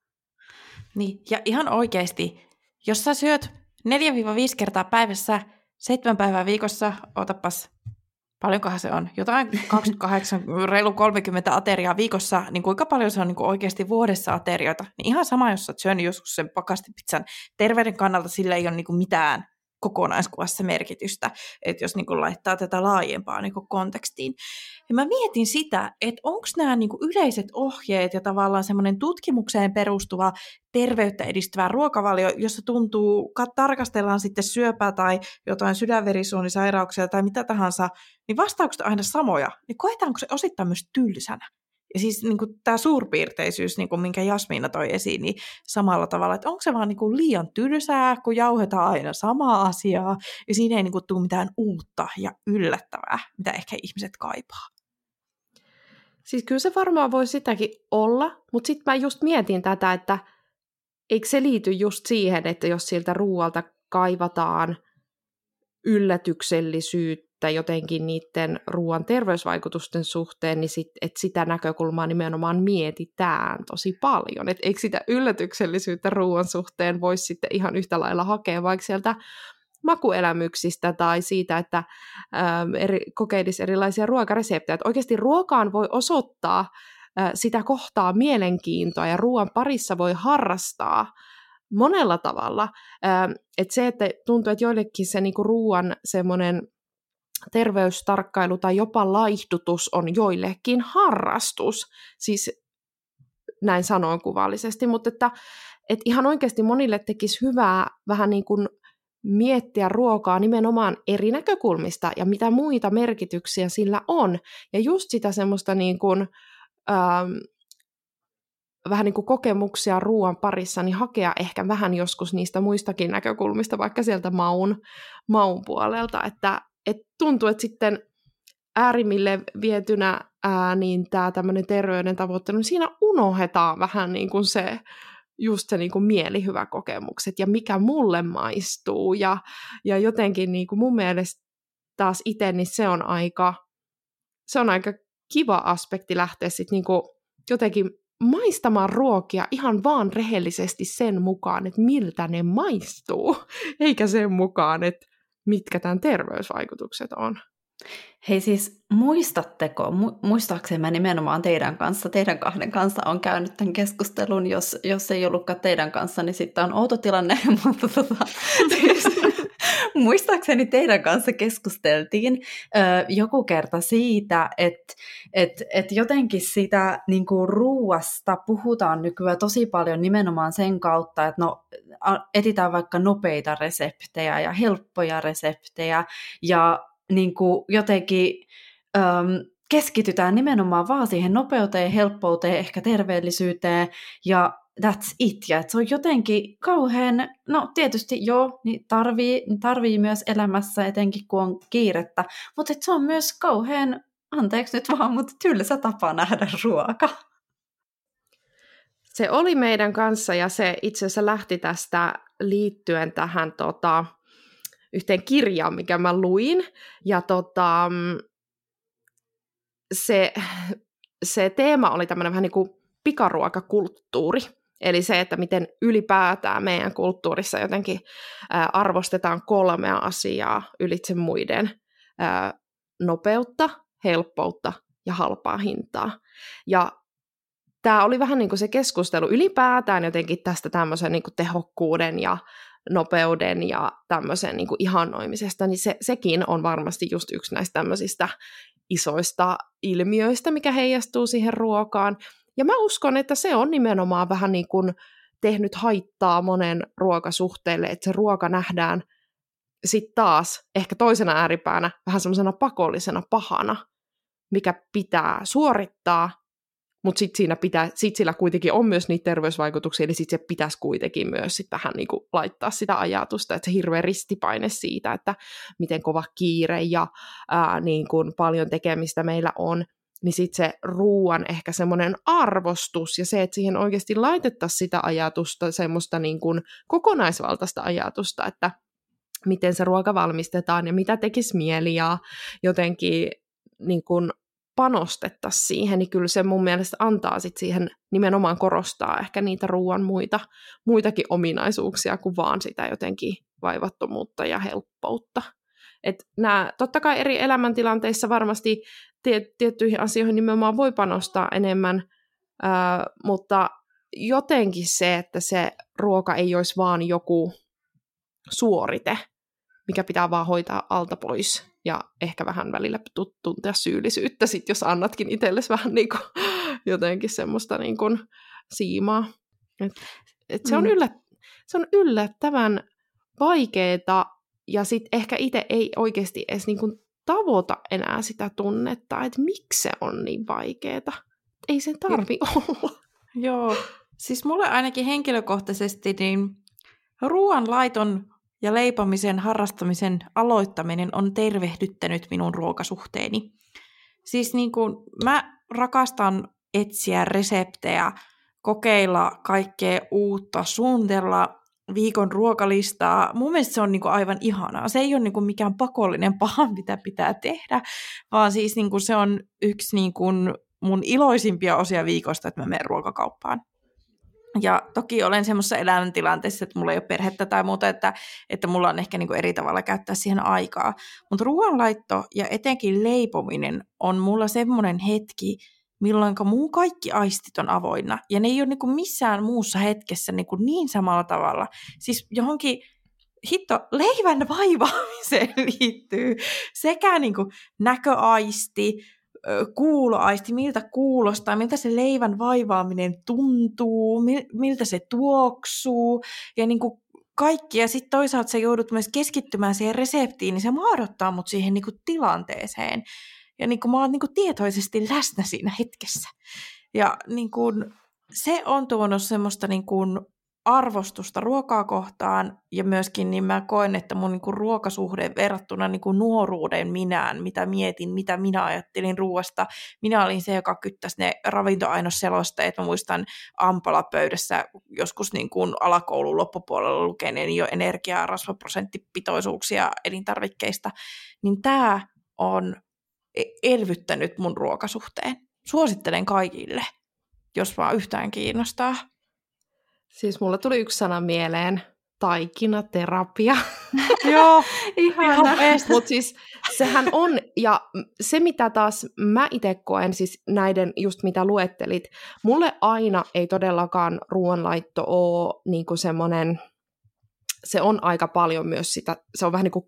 Niin, ja ihan oikeasti, jos sä syöt neljä viisi kertaa päivässä, seitsemän päivää viikossa, otapas, paljonkohan se on, jotain kaksikymmentäkahdeksan, reilu kolmekymmentä ateriaa viikossa, niin kuinka paljon se on niin kuin oikeasti vuodessa aterioita. Niin ihan sama, jos sä oot syönyt joskus sen pakastipizzan, terveyden kannalta sillä ei ole niin kuin mitään kokonaiskuvassa merkitystä, että jos niin kuin laittaa tätä laajempaa niin kuin kontekstiin. Ja mä mietin sitä, että onko nämä niin kuin yleiset ohjeet ja tavallaan semmoinen tutkimukseen perustuva terveyttä edistävä ruokavalio, jossa tuntuu, tarkastellaan sitten syöpää tai jotain sydänverisuonisairauksia tai mitä tahansa, niin vastaukset on aina samoja, niin koetaanko se osittain myös tylsänä? Ja siis niin kuin tämä suurpiirteisyys, niin kuin minkä Jasmiina toi esiin, niin samalla tavalla, että onko se vaan niin kuin liian tylsää, kun jauhetaan aina samaa asiaa, ja siinä ei niin kuin tule mitään uutta ja yllättävää, mitä ehkä ihmiset kaipaa. Siis kyllä se varmaan voi sitäkin olla, mutta sitten mä just mietin tätä, että eikö se liity just siihen, että jos siltä ruoalta kaivataan yllätyksellisyyttä jotenkin niiden ruoan terveysvaikutusten suhteen, niin sit, että sitä näkökulmaa nimenomaan mietitään tosi paljon. Et eikö sitä yllätyksellisyyttä ruoan suhteen voisi sitten ihan yhtä lailla hakea vaikka sieltä makuelämyksistä tai siitä, että ää, eri, kokeilisi erilaisia ruokareseptejä. Että oikeasti ruokaan voi osoittaa ää, sitä kohtaa mielenkiintoa ja ruoan parissa voi harrastaa monella tavalla. Ää, että se, että tuntuu, että joillekin se niinku ruoan semmoinen terveystarkkailu tai jopa laihdutus on joillekin harrastus, siis näin sanoin kuvallisesti, mutta että, että ihan oikeasti monille tekisi hyvää vähän niin kuin miettiä ruokaa nimenomaan eri näkökulmista ja mitä muita merkityksiä sillä on. Ja just sitä semmoista niin kuin, ähm, vähän niin kuin kokemuksia ruoan parissa, niin hakea ehkä vähän joskus niistä muistakin näkökulmista, vaikka sieltä maun, maun puolelta, että et tuntuu, että sitten äärimmille vietynä ää, niin tämä tämmöinen terveyden tavoittelu, niin siinä unohdetaan vähän niin kuin se, just se niin kuin mielihyväkokemukset ja mikä mulle maistuu. Ja, ja jotenkin niin kuin mun mielestä taas itse, niin se on aika, se on aika kiva aspekti lähteä sitten niin kuin jotenkin maistamaan ruokia ihan vaan rehellisesti sen mukaan, että miltä ne maistuu, eikä sen mukaan, että mitkä tämän terveysvaikutukset on. Hei siis, muistatteko, mu- muistaakseni mä nimenomaan teidän kanssa, teidän kahden kanssa on käynyt tämän keskustelun, jos, jos ei ollutkaan teidän kanssa, niin sitten on outo tilanne, mutta tota, siis, muistaakseni teidän kanssa keskusteltiin ö, joku kerta siitä, että et, et jotenkin sitä niin kuin ruuasta puhutaan nykyään tosi paljon nimenomaan sen kautta, että no, etsitään vaikka nopeita reseptejä ja helppoja reseptejä ja niin kuin jotenkin äm, keskitytään nimenomaan vaan siihen nopeuteen, helppouteen, ehkä terveellisyyteen ja that's it. Ja että se on jotenkin kauhean, no tietysti joo, niin tarvii, tarvii myös elämässä, etenkin kun on kiirettä, mutta se on myös kauhean, anteeksi nyt vaan, mutta tylsä tapa nähdä ruoka. Se oli meidän kanssa ja se itse asiassa lähti tästä liittyen tähän tota, yhteen kirjaan, mikä mä luin, ja tota, se, se teema oli tämmöinen vähän niin kuin pikaruokakulttuuri, eli se, että miten ylipäätään meidän kulttuurissa jotenkin ää, arvostetaan kolmea asiaa ylitse muiden, ää, nopeutta, helppoutta ja halpaa hintaa. Ja tämä oli vähän niin kuin se keskustelu ylipäätään jotenkin tästä tämmöisen niin kuin tehokkuuden ja nopeuden ja tämmöisen niin kuin ihannoimisesta, niin se, sekin on varmasti just yksi näistä tämmöisistä isoista ilmiöistä, mikä heijastuu siihen ruokaan. Ja mä uskon, että se on nimenomaan vähän niin kuin tehnyt haittaa monen ruokasuhteelle, että se ruoka nähdään sitten taas ehkä toisena ääripäänä vähän semmoisena pakollisena pahana, mikä pitää suorittaa, mutta sitten siinä pitää, sit sillä kuitenkin on myös niitä terveysvaikutuksia, eli sitten se pitäisi kuitenkin myös sit vähän niin kuin laittaa sitä ajatusta, että se hirveä ristipaine siitä, että miten kova kiire ja ää, niin kuin paljon tekemistä meillä on, niin sitten se ruuan ehkä semmoinen arvostus ja se, että siihen oikeasti laitettaisiin sitä ajatusta, semmoista niin kuin kokonaisvaltaista ajatusta, että miten se ruoka valmistetaan ja mitä tekisi mieli ja jotenkin niin kuin panostettaisiin siihen, niin kyllä se mun mielestä antaa sit siihen nimenomaan korostaa ehkä niitä ruoan muita, muitakin ominaisuuksia kuin vaan sitä jotenkin vaivattomuutta ja helppoutta. Et nää, totta kai eri elämäntilanteissa varmasti tie, tiettyihin asioihin nimenomaan voi panostaa enemmän, ää, mutta jotenkin se, että se ruoka ei olisi vaan joku suorite, mikä pitää vaan hoitaa alta pois. Ja ehkä vähän välillä tuntea syyllisyyttä, sit jos annatkin itsellesi vähän niin kuin, jotenkin semmoista niin kuin siimaa. Et, et se, on yllät, se on yllättävän vaikeeta, ja sitten ehkä itse ei oikeasti edes niin kuin tavoita enää sitä tunnetta, että miksi se on niin vaikeeta. Ei sen tarvi olla. Joo, siis mulle ainakin henkilökohtaisesti niin ruoanlaiton ja leipomisen harrastamisen aloittaminen on tervehdyttänyt minun ruokasuhteeni. Siis niin kuin mä rakastan etsiä reseptejä, kokeilla kaikkea uutta, suunnitella viikon ruokalistaa. Mun mielestä se on niin kuin aivan ihanaa. Se ei ole niin kuin mikään pakollinen paha, mitä pitää tehdä, vaan siis niin kuin se on yksi niin kuin mun iloisimpia osia viikosta, että mä menen ruokakauppaan. Ja toki olen semmoisessa elämäntilanteessa, että mulla ei ole perhettä tai muuta, että, että mulla on ehkä niinku eri tavalla käyttää siihen aikaa. Mutta ruoanlaitto ja etenkin leipominen on mulla semmoinen hetki, milloin mun kaikki aistit on avoinna. Ja ne ei ole niinku missään muussa hetkessä niinku niin samalla tavalla. Siis johonkin hitto, leivän vaivaamiseen liittyy sekä niinku näköaisti, kuuloaisti, miltä kuulostaa, miltä se leivän vaivaaminen tuntuu, miltä se tuoksuu ja niin kuin kaikki. Ja sitten toisaalta sä joudut myös keskittymään siihen reseptiin, niin se maadottaa mut siihen niin kuin tilanteeseen. Ja niin kuin mä oon niin kuin tietoisesti läsnä siinä hetkessä. Ja niin kuin se on tuonut semmoista niin kuin arvostusta ruokaa kohtaan, ja myöskin niin mä koen, että mun niin kuin ruokasuhde verrattuna niin kuin nuoruuden minään, mitä mietin, mitä minä ajattelin ruoasta. Minä olin se, joka kyttäsi ne ravintoainosselosteet. Mä muistan ampalapöydässä joskus niin kuin alakoulun loppupuolella lukeneen jo energiaa, rasvaprosenttipitoisuuksia elintarvikkeista. Niin tää on elvyttänyt mun ruokasuhteen. Suosittelen kaikille, jos vaan yhtään kiinnostaa. Siis mulla tuli yksi sana mieleen, taikinaterapia. Joo, ihana. Mutta siis sehän on, ja se mitä taas mä itse koen, siis näiden just mitä luettelit, mulle aina ei todellakaan ruoanlaitto ole niinku semmoinen, se on aika paljon myös sitä, se on vähän niin kuin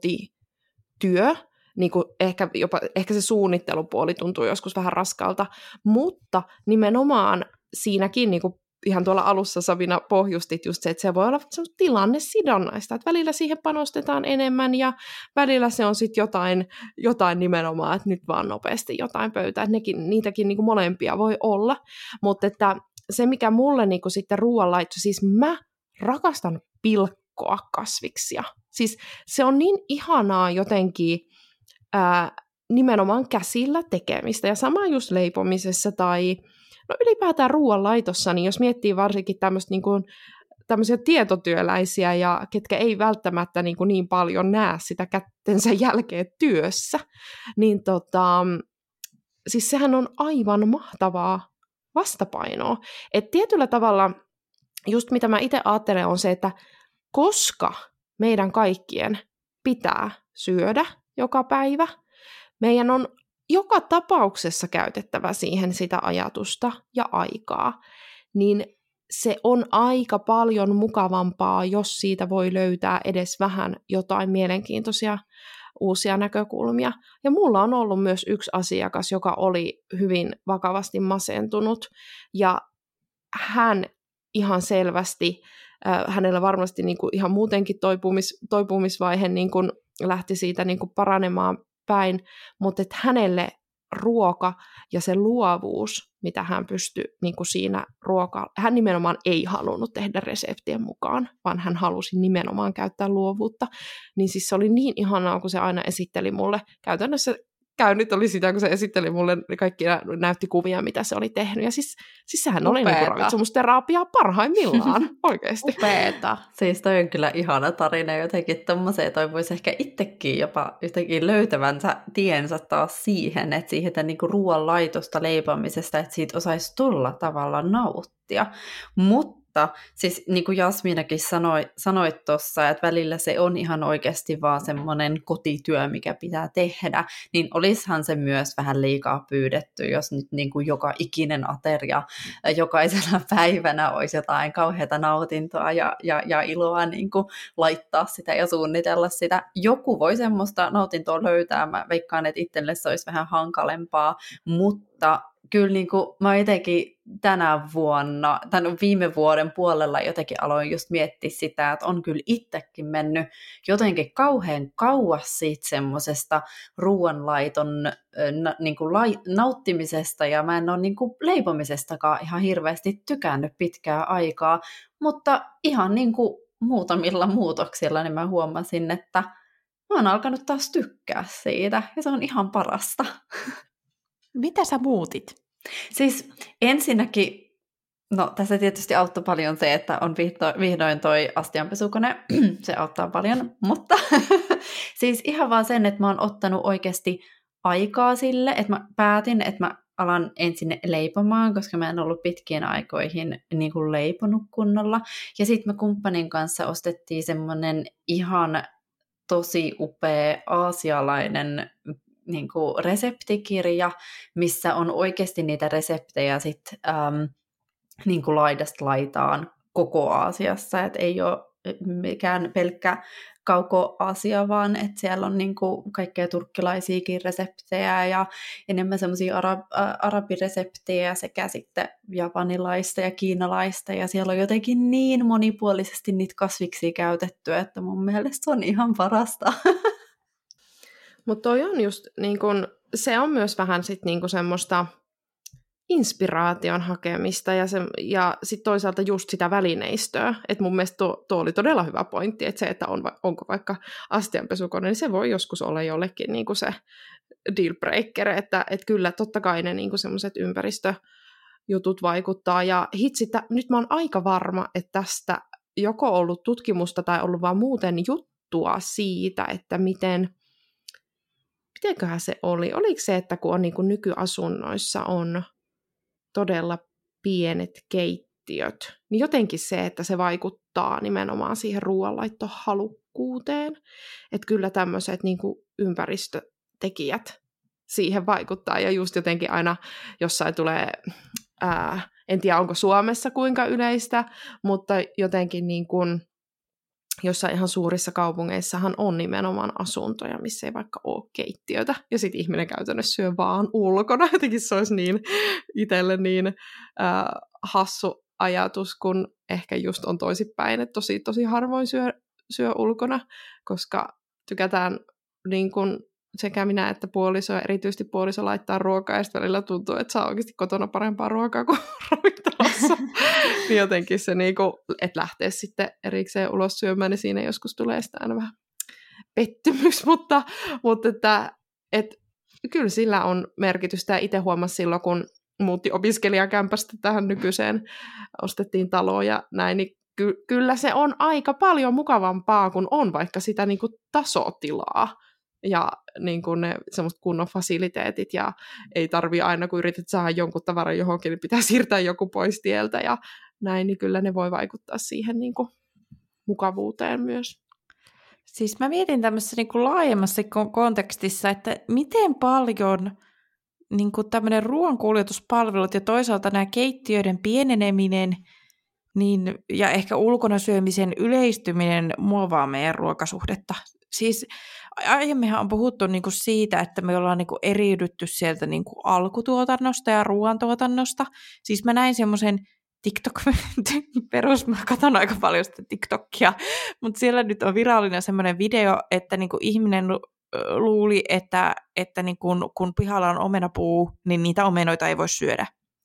kotityö, niin kuin ehkä, jopa, ehkä se suunnittelupuoli tuntuu joskus vähän raskalta, mutta nimenomaan siinäkin niin kuin ihan tuolla alussa Sabina pohjustit just se, että se voi olla tilannesidonnaista, että välillä siihen panostetaan enemmän ja välillä se on sitten jotain, jotain nimenomaan, että nyt vaan nopeasti jotain pöytää, että nekin, niitäkin niinku molempia voi olla, mutta että se mikä mulle niinku sitten ruoanlaitto, siis mä rakastan pilkkoa kasviksia, siis se on niin ihanaa jotenkin ää, nimenomaan käsillä tekemistä ja sama just leipomisessa tai no ylipäätään ruoanlaitossa, niin jos miettii varsinkin tämmöistä niin kuin, tämmöisiä tietotyöläisiä, ja ketkä ei välttämättä niin, kuin niin paljon näe sitä kättensä jälkeen työssä, niin tota, siis sehän on aivan mahtavaa vastapainoa. Et tietyllä tavalla, just mitä mä itse ajattelen, on se, että koska meidän kaikkien pitää syödä joka päivä, meidän on joka tapauksessa käytettävä siihen sitä ajatusta ja aikaa, niin se on aika paljon mukavampaa, jos siitä voi löytää edes vähän jotain mielenkiintoisia uusia näkökulmia. Ja mulla on ollut myös yksi asiakas, joka oli hyvin vakavasti masentunut, ja hän ihan selvästi, äh, hänellä varmasti niin kuin ihan muutenkin toipumis, toipumisvaihe niin kuin lähti siitä niin kuin paranemaan päin, mutta että hänelle ruoka ja se luovuus, mitä hän pystyi niin kuin siinä ruokaa, hän nimenomaan ei halunnut tehdä reseptien mukaan, vaan hän halusi nimenomaan käyttää luovuutta, niin siis se oli niin ihanaa, kun se aina esitteli mulle, käytännössä käynyt oli sitä, kun se esitteli mulle, kaikki näytti kuvia, mitä se oli tehnyt, ja siis, siis sehän Upeeta. Oli niin kuin ravitsemusterapiaa parhaimmillaan, oikeasti. Upeeta. Siis toi on kyllä ihana tarina, jotenkin tommoseen toivoisi ehkä itsekin jopa jotenkin löytävänsä tiensä taas siihen, että siihen niin kuin ruoanlaitosta, leipamisesta, että siitä osaisi tulla tavallaan nauttia, mutta siis niin kuin Jasminakin sanoi, sanoit tuossa, että välillä se on ihan oikeasti vaan semmoinen kotityö, mikä pitää tehdä, niin olisihan se myös vähän liikaa pyydetty, jos nyt niin kuin joka ikinen ateria jokaisena päivänä olisi jotain kauheata nautintoa ja, ja, ja iloa niin kuin laittaa sitä ja suunnitella sitä. Joku voi semmoista nautintoa löytää, mä veikkaan, että itselle se olisi vähän hankalempaa, mutta kyllä niin kuin mä jotenkin tänä vuonna, tämän viime vuoden puolella jotenkin aloin just miettiä sitä, että on kyllä itsekin mennyt jotenkin kauhean kauas siitä semmoisesta ruoanlaiton niin kuin nauttimisesta, ja mä en ole niin kuin leipomisestakaan ihan hirveästi tykännyt pitkää aikaa, mutta ihan niin kuin muutamilla muutoksilla niin mä huomasin, että mä oon alkanut taas tykkää siitä, ja se on ihan parasta. Mitä sä muutit? Siis ensinnäkin, no tässä tietysti auttoi paljon se, että on vihdoin toi astianpesukone, se auttaa paljon, mutta siis ihan vaan sen, että mä oon ottanut oikeasti aikaa sille, että mä päätin, että mä alan ensin leipomaan, koska mä en ollut pitkiin aikoihin niin kuin leiponut kunnolla. Ja sitten me kumppanin kanssa ostettiin semmoinen ihan tosi upea aasialainen niin kuin reseptikirja, missä on oikeasti niitä reseptejä sit, äm, niin kuin laidasta laitaan koko Aasiassa, että ei ole mikään pelkkä kauko-Aasia, vaan että siellä on niin kuin kaikkea turkkilaisiakin reseptejä ja enemmän semmoisia arab- arabireseptejä sekä sitten japanilaista ja kiinalaista, ja siellä on jotenkin niin monipuolisesti niitä kasviksia käytetty, että mun mielestä se on ihan parasta. Mutta toi on just, niin kun, se on myös vähän sit niinku semmoista inspiraation hakemista ja, se, ja sitten toisaalta just sitä välineistöä. Et mun mielestä tuo, tuo oli todella hyvä pointti, että se, että on, onko vaikka astianpesukone, niin se voi joskus olla jollekin niinku se deal breaker, että et kyllä totta kai ne niinku semmoiset ympäristöjutut vaikuttaa. Ja hitsi, nyt mä oon aika varma, että tästä joko ollut tutkimusta tai ollut vaan muuten juttua siitä, että miten mitenköhän se oli? Oliko se, että kun on niin kuin nykyasunnoissa on todella pienet keittiöt, niin jotenkin se, että se vaikuttaa nimenomaan siihen ruoanlaittohalukkuuteen. Että kyllä tämmöiset niin kuin ympäristötekijät siihen vaikuttaa. Ja just jotenkin aina jossain tulee, ää, en tiedä onko Suomessa kuinka yleistä, mutta jotenkin niin kuin jossain ihan suurissa kaupungeissahan on nimenomaan asuntoja, missä ei vaikka ole keittiötä, ja sitten ihminen käytännössä syö vaan ulkona. Jotenkin se olisi niin itselle niin äh, hassu ajatus, kun ehkä just on toisinpäin, että tosi, tosi harvoin syö, syö ulkona, koska tykätään niin kun sekä minä että puoliso, ja erityisesti puoliso laittaa ruokaa, ja sitten välillä tuntuu, että saa oikeasti kotona parempaa ruokaa kuin ravintolassa. Niin jotenkin se, niin kuin, että lähtee sitten erikseen ulos syömään, niin siinä joskus tulee sitä aina vähän pettymys, mutta, mutta että, että kyllä sillä on merkitystä, ja itse huomasin silloin, kun muutti opiskelijakämpästä tähän nykyiseen, ostettiin taloa ja näin, niin ky- kyllä se on aika paljon mukavampaa, kun on vaikka sitä niin kuin tasotilaa, ja niin kuin ne semmoiset kunnon fasiliteetit, ja ei tarvitse aina, kun yrität saada jonkun tavaran johonkin, niin pitää siirtää joku pois tieltä, ja näin, niin kyllä ne voi vaikuttaa siihen niin kuin mukavuuteen myös. Siis mä mietin tämmöisessä niin kuin laajemmassa kontekstissa, että miten paljon niin kuin tämmöinen ruoankuljetuspalvelut ja toisaalta nämä keittiöiden pieneneminen niin, ja ehkä ulkona syömisen yleistyminen muovaa meidän ruokasuhdetta. Siis aiemminhan on puhuttu niinku siitä, että me ollaan niinku eriydytty sieltä niinku alkutuotannosta ja ruoantuotannosta. Siis mä näin semmoisen TikTok, perus, mä katson aika paljon sitä TikTokia, mutta siellä nyt on virallinen semmoinen video, että niinku ihminen luuli, että, että niinku, kun pihalla on omenapuu, niin niitä omenoita ei voi syödä.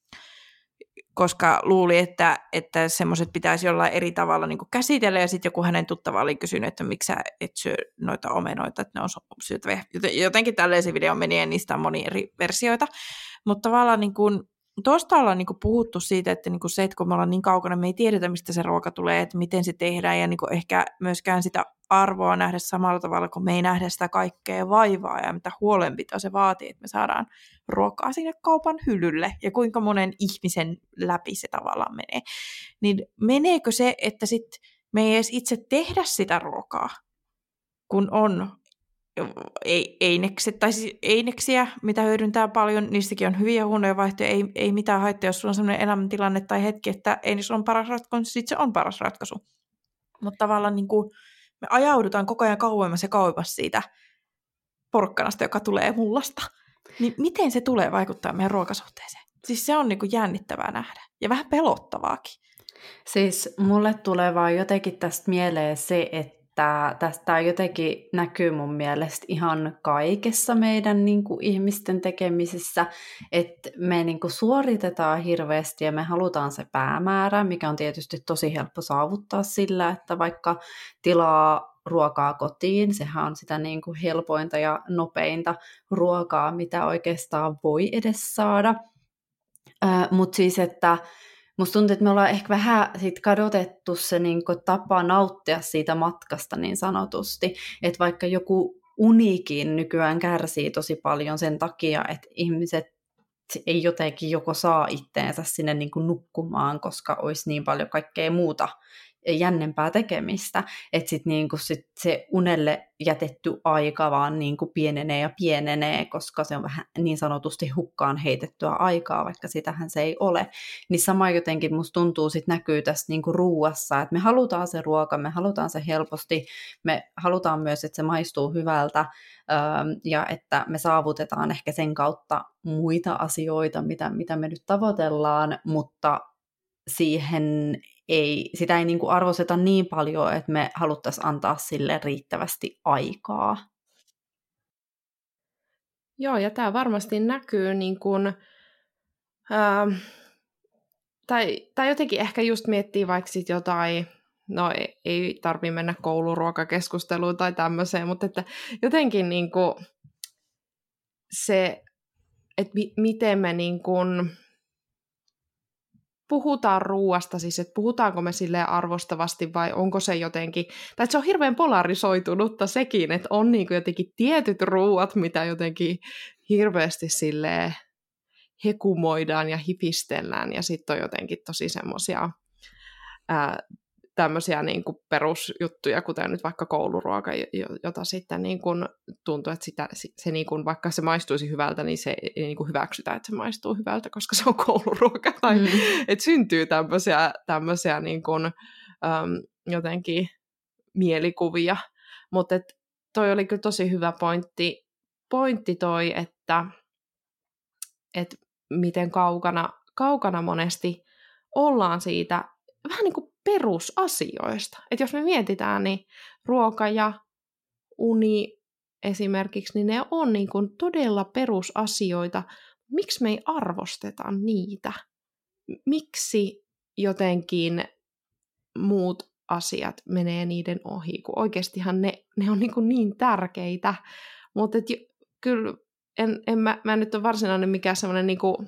Koska luuli, että, että semmoiset pitäisi jollain eri tavalla niin kuin käsitellä, ja sitten joku hänen tuttava oli kysynyt, että miksi sä et syö noita omenoita, että ne on syötäviä. Jotenkin tälleen se video meni, ja niistä on monia eri versioita. Mutta tavallaan niin kuin, tuosta ollaan niin kuin puhuttu siitä, että niin kuin se, että kun me ollaan niin kaukana, me ei tiedetä, mistä se ruoka tulee, että miten se tehdään, ja niin kuin ehkä myöskään sitä arvoa nähdä samalla tavalla, kun me ei nähdä sitä kaikkea vaivaa, ja mitä huolenpitoa se vaatii, että me saadaan ruokaa sinne kaupan hyllylle, ja kuinka monen ihmisen läpi se tavallaan menee. Niin meneekö se, että sit me ei edes itse tehdä sitä ruokaa, kun on einekset, tai siis eineksiä, mitä hyödyntää paljon, niistäkin on hyviä huonoja vaihtoja, ei, ei mitään haittaa, jos sulla on sellainen elämäntilanne tai hetki, että ei niin se on paras ratkaisu, niin sitten se on paras ratkaisu. Mutta tavallaan niin kuin me ajaudutaan koko ajan kauemmas ja kauemmas siitä porkkanasta, joka tulee mullasta. Niin miten se tulee vaikuttaa meidän ruokasuhteeseen? Siis se on niin kuin jännittävää nähdä ja vähän pelottavaakin. Siis mulle tulee vaan jotenkin tästä mieleen se, että tästä jotenkin näkyy mun mielestä ihan kaikessa meidän niin kuin ihmisten tekemisissä, että me niin kuin suoritetaan hirveästi ja me halutaan se päämäärä, mikä on tietysti tosi helppo saavuttaa sillä, että vaikka tilaa ruokaa kotiin, sehän on sitä niin kuin helpointa ja nopeinta ruokaa, mitä oikeastaan voi edes saada. Äh, mutta siis, että musta tuntuu, että me ollaan ehkä vähän sit kadotettu se niin kuin tapa nauttia siitä matkasta niin sanotusti, että vaikka joku unikin nykyään kärsii tosi paljon sen takia, että ihmiset ei jotenkin joko saa itteensä sinne niin kuin nukkumaan, koska olisi niin paljon kaikkea muuta jännempää tekemistä, että sitten niinku sit se unelle jätetty aika vaan niinku pienenee ja pienenee, koska se on vähän niin sanotusti hukkaan heitettyä aikaa, vaikka sitähän se ei ole. Niin sama jotenkin musta tuntuu sit näkyy tässä niinku ruuassa, että me halutaan se ruoka, me halutaan se helposti, me halutaan myös, että se maistuu hyvältä ja että me saavutetaan ehkä sen kautta muita asioita, mitä, mitä me nyt tavoitellaan, mutta siihen ei, sitä ei niin kuin arvosteta niin paljon, että me haluttaisiin antaa sille riittävästi aikaa. Joo, ja tämä varmasti näkyy niin kuin, ää, tai, tai jotenkin ehkä just miettii vaikka sit jotain, no ei, ei tarvitse mennä kouluruokakeskusteluun tai tämmöiseen, mutta että jotenkin niin kuin se, että mi- miten me niin kuin puhutaan ruuasta, siis että puhutaanko me silleen arvostavasti vai onko se jotenkin, tai että se on hirveän polarisoitunutta sekin, että on niin kuin jotenkin tietyt ruuat, mitä jotenkin hirveästi silleen hekumoidaan ja hipistellään, ja sitten on jotenkin tosi semmoisia tämmöisiä niin kuin perusjuttuja, kuten nyt vaikka kouluruoka, jota sitten niin kuin tuntuu, että sitä, se niin kuin, vaikka se maistuisi hyvältä, niin se ei niin kuin hyväksytä, että se maistuu hyvältä, koska se on kouluruoka. Tai mm. että syntyy tämmöisiä, tämmöisiä niin kuin, äm, jotenkin mielikuvia. Mutta toi oli kyllä tosi hyvä pointti, pointti toi, että et miten kaukana, kaukana monesti ollaan siitä vähän niin kuin perusasioista. Että jos me mietitään, niin ruoka ja uni esimerkiksi, niin ne on niin kuin todella perusasioita. Miksi me ei arvosteta niitä? Miksi jotenkin muut asiat menee niiden ohi, kun oikeastihan ne, ne on niin, kuin niin tärkeitä. Mutta kyllä en, en mä, mä nyt ole varsinainen mikään semmoinen niin kuin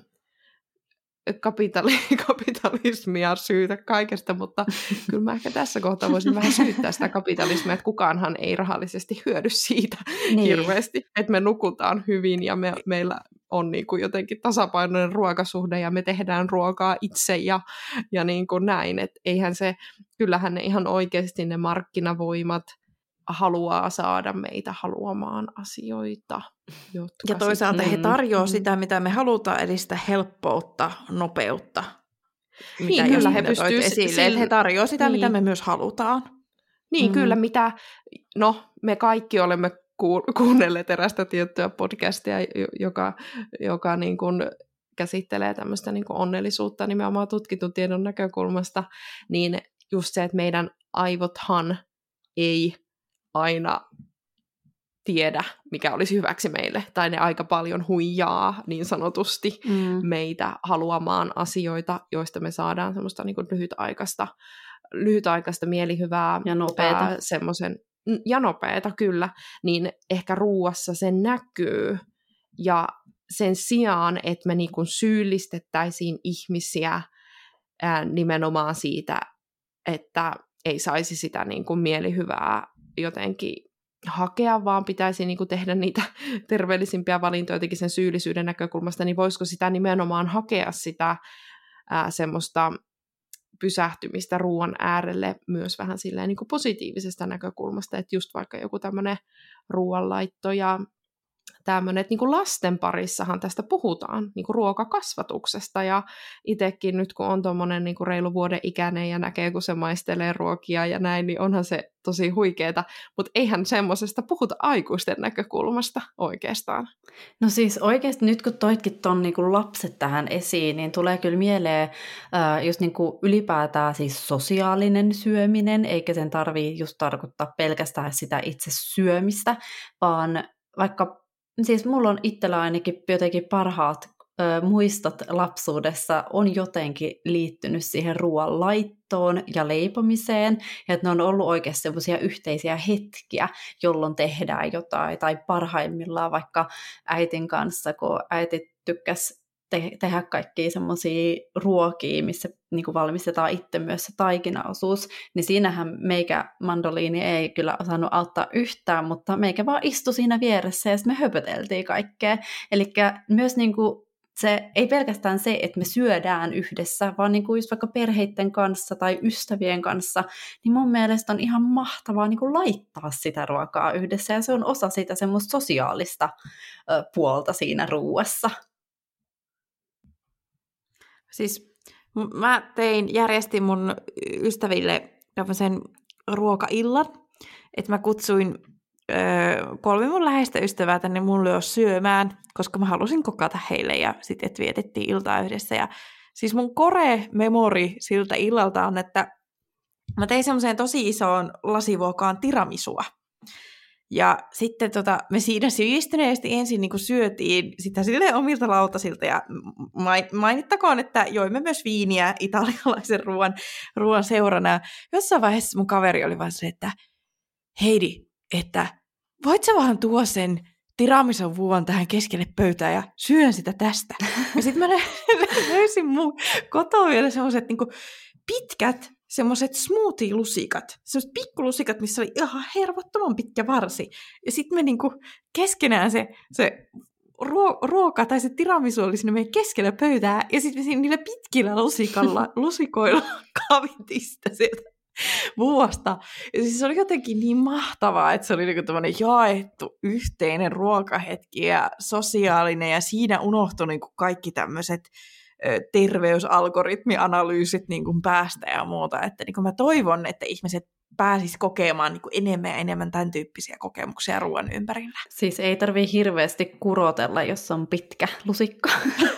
Kapitali- kapitalismia syytä kaikesta, mutta kyllä mä ehkä tässä kohtaa voisin vähän syyttää sitä kapitalismia, että kukaanhan ei rahallisesti hyödy siitä niin hirveästi, että me nukutaan hyvin ja me, meillä on niin kuin jotenkin tasapainoinen ruokasuhde ja me tehdään ruokaa itse ja, ja niin kuin näin, että eihän se, kyllähän ne ihan oikeasti ne markkinavoimat haluaa saada meitä haluamaan asioita. Ja toisaalta he tarjoavat sitä, mitä me halutaan, eli sitä helppoutta, nopeutta. Niin, mitä kyllä he pystyvät esille, sille, että he tarjoavat sitä, niin mitä me myös halutaan. Niin, mm. kyllä, mitä, no, me kaikki olemme kuunnelleet erästä tiettyä podcastia, joka, joka niin kuin käsittelee tämmöistä niin kuin onnellisuutta nimenomaan tutkitun tiedon näkökulmasta, niin just se, että meidän aivothan ei aina tiedä, mikä olisi hyväksi meille, tai ne aika paljon huijaa niin sanotusti mm. meitä haluamaan asioita, joista me saadaan semmoista niin kuin lyhytaikaista, lyhytaikaista mielihyvää. Ja nopeata. Semmoisen, ja nopeata, kyllä. Niin ehkä ruuassa se näkyy, ja sen sijaan, että me niin kuin syyllistettäisiin ihmisiä ää, nimenomaan siitä, että ei saisi sitä niin kuin mielihyvää jotenkin hakea, vaan pitäisi niin kuin tehdä niitä terveellisimpiä valintoja jotenkin sen syyllisyyden näkökulmasta, niin voisiko sitä nimenomaan hakea sitä ää, semmoista pysähtymistä ruoan äärelle myös vähän silleen niin kuin positiivisesta näkökulmasta, että just vaikka joku tämmöinen ruoanlaitto ja tämmöinen, että niin kuin lasten parissahan tästä puhutaan, niin kuin ruokakasvatuksesta, ja itsekin nyt kun on tuommoinen niin kuin reilu vuoden ikäinen ja näkee, kun se maistelee ruokia ja näin, niin onhan se tosi huikeeta, mutta eihän semmoisesta puhuta aikuisten näkökulmasta oikeastaan. No siis oikeasti nyt kun toitkin ton niin kuin lapset tähän esiin, niin tulee kyllä mieleen äh, just niin kuin ylipäätään siis sosiaalinen syöminen, eikä sen tarvitse just tarkoittaa pelkästään sitä itse syömistä, vaan vaikka siis mulla on itsellä ainakin jotenkin parhaat ö, muistot lapsuudessa on jotenkin liittynyt siihen ruoan laittoon ja leipomiseen, ja että ne on ollut oikeasti semmoisia yhteisiä hetkiä, jolloin tehdään jotain, tai parhaimmillaan vaikka äitin kanssa, kun äiti tykkäsi te- tehdä kaikkia semmoisia ruokia, missä niin kuin valmistetaan itse myös se taikinaosuus, niin siinähän meikä mandoliini ei kyllä osannut auttaa yhtään, mutta meikä vaan istui siinä vieressä ja me höpöteltiin kaikkea. Eli myös niin kuin se ei pelkästään se, että me syödään yhdessä, vaan niin kuin just vaikka perheiden kanssa tai ystävien kanssa, niin mun mielestä on ihan mahtavaa niin kuin laittaa sitä ruokaa yhdessä, ja se on osa sitä semmoista sosiaalista ö, puolta siinä ruuassa. Siis mä tein, järjestin mun ystäville tämmöisen ruokaillan, että mä kutsuin öö, kolme mun läheistä ystävää tänne mun luo syömään, koska mä halusin kokata heille ja sitten et vietettiin iltaa yhdessä. Ja siis mun core-memori siltä illalta on, että mä tein semmoiseen tosi isoon lasivuokaan tiramisua. Ja sitten tota, me siinä sivistyneesti ensin niin kuin syötiin sitä silleen omilta lautasilta, ja mainittakoon, että joimme myös viiniä italialaisen ruoan, ruoan seurana. Jossain vaiheessa mun kaveri oli vaan se, että Heidi, että voit sä vaan tuoda sen tiramisun vuon tähän keskelle pöytää ja syön sitä tästä. Ja sitten mä löysin mun kotoa vielä semmoiset niin kuin pitkät, semmoiset smoothie-lusikat, semmoiset pikkulusikat, missä oli ihan hervottoman pitkä varsi. Ja sitten me niinku keskenään se, se ruo- ruoka tai se tiramisu oli sinne meidän keskellä pöytää, ja sitten me niillä pitkillä lusikalla, lusikoilla kavittiin sitä sieltä vuosta. Ja siis se oli jotenkin niin mahtavaa, että se oli niinku tämmöinen jaettu yhteinen ruokahetki ja sosiaalinen, ja siinä unohtui niinku kaikki tämmöiset terveysalgoritmianalyysit niin kuin päästä ja muuta. Että niin kuin mä toivon, että ihmiset pääsis kokemaan niin kuin enemmän ja enemmän tämän tyyppisiä kokemuksia ruoan ympärillä. Siis ei tarvitse hirveästi kurotella, jos on pitkä lusikka.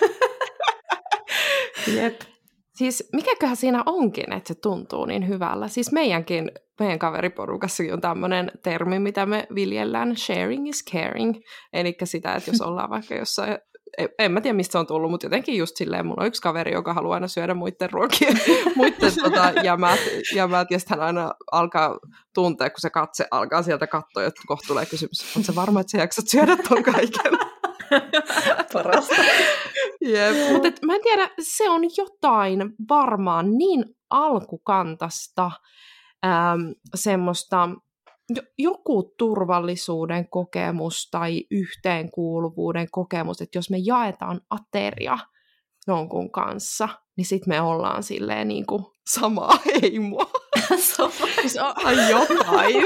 Jep. Siis mikäköhän siinä onkin, että se tuntuu niin hyvällä? Siis meidänkin, meidän kaveriporukassakin on tämmöinen termi, mitä me viljellään, sharing is caring. Eli sitä, että jos ollaan vaikka jossain, en mä tiedä mistä se on tullut, mutta jotenkin just silleen, mulla on yksi kaveri, joka haluaa aina syödä muiden ruokia, muiden tota, jämät, jämät, ja sitten hän aina alkaa tuntea, kun se katse alkaa sieltä katsoa, että kohta tulee kysymys, ootko sä varma, että sä jaksat syödä ton kaiken? Parasta. Yep. Mutta mä en tiedä, se on jotain varmaan niin alkukantasta äm, semmoista joku turvallisuuden kokemus tai yhteenkuuluvuuden kokemus, että jos me jaetaan ateria jonkun kanssa, niin sitten me ollaan silleen niin kuin samaa heimoa. Siis on jotain.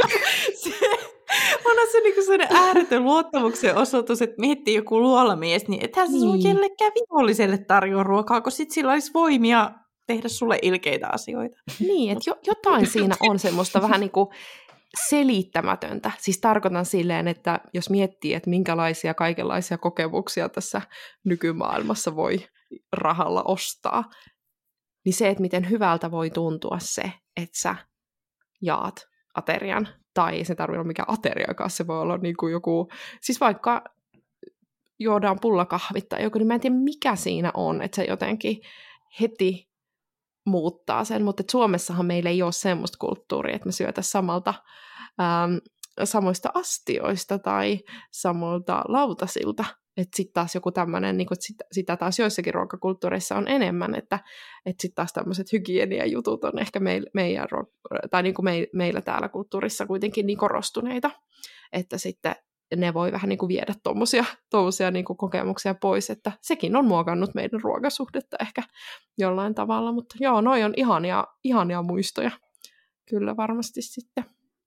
Onhan se niinku sellainen ääretön luottamuksen osoitus, että miettii joku luolamies, niin ethän se sun kellekään viholliselle tarjoa ruokaa, kun sit sillä olisi voimia tehdä sulle ilkeitä asioita. Niin, että jo, jotain siinä on semmoista vähän niin kuin selittämätöntä. Siis tarkoitan silleen, että jos miettii, että minkälaisia kaikenlaisia kokemuksia tässä nykymaailmassa voi rahalla ostaa, niin se, että miten hyvältä voi tuntua se, että sä jaat aterian, tai ei se tarvitse olla mikään ateriakaan, se voi olla niin kuin joku, siis vaikka juodaan pullakahvit tai joku, niin mä en tiedä mikä siinä on, että se jotenkin heti muuttaa sen, mutta Suomessahan meillä ei ole semmoista kulttuuria, että me syötäisiin samalta, ähm, samoista astioista tai samoilta lautasilta, että sitten taas joku tämmöinen, niin sitä, sitä taas joissakin ruokakulttuureissa on enemmän, että et sitten taas tämmöiset hygieniajutut on ehkä meil, meidän, tai niin kuin me, meillä täällä kulttuurissa kuitenkin niin korostuneita, että sitten ne voi vähän niin kuin viedä tuommoisia tommosia niin kuin kokemuksia pois, että sekin on muokannut meidän ruokasuhdetta ehkä jollain tavalla, mutta joo, noi on ihania, ihania muistoja, kyllä varmasti sitten.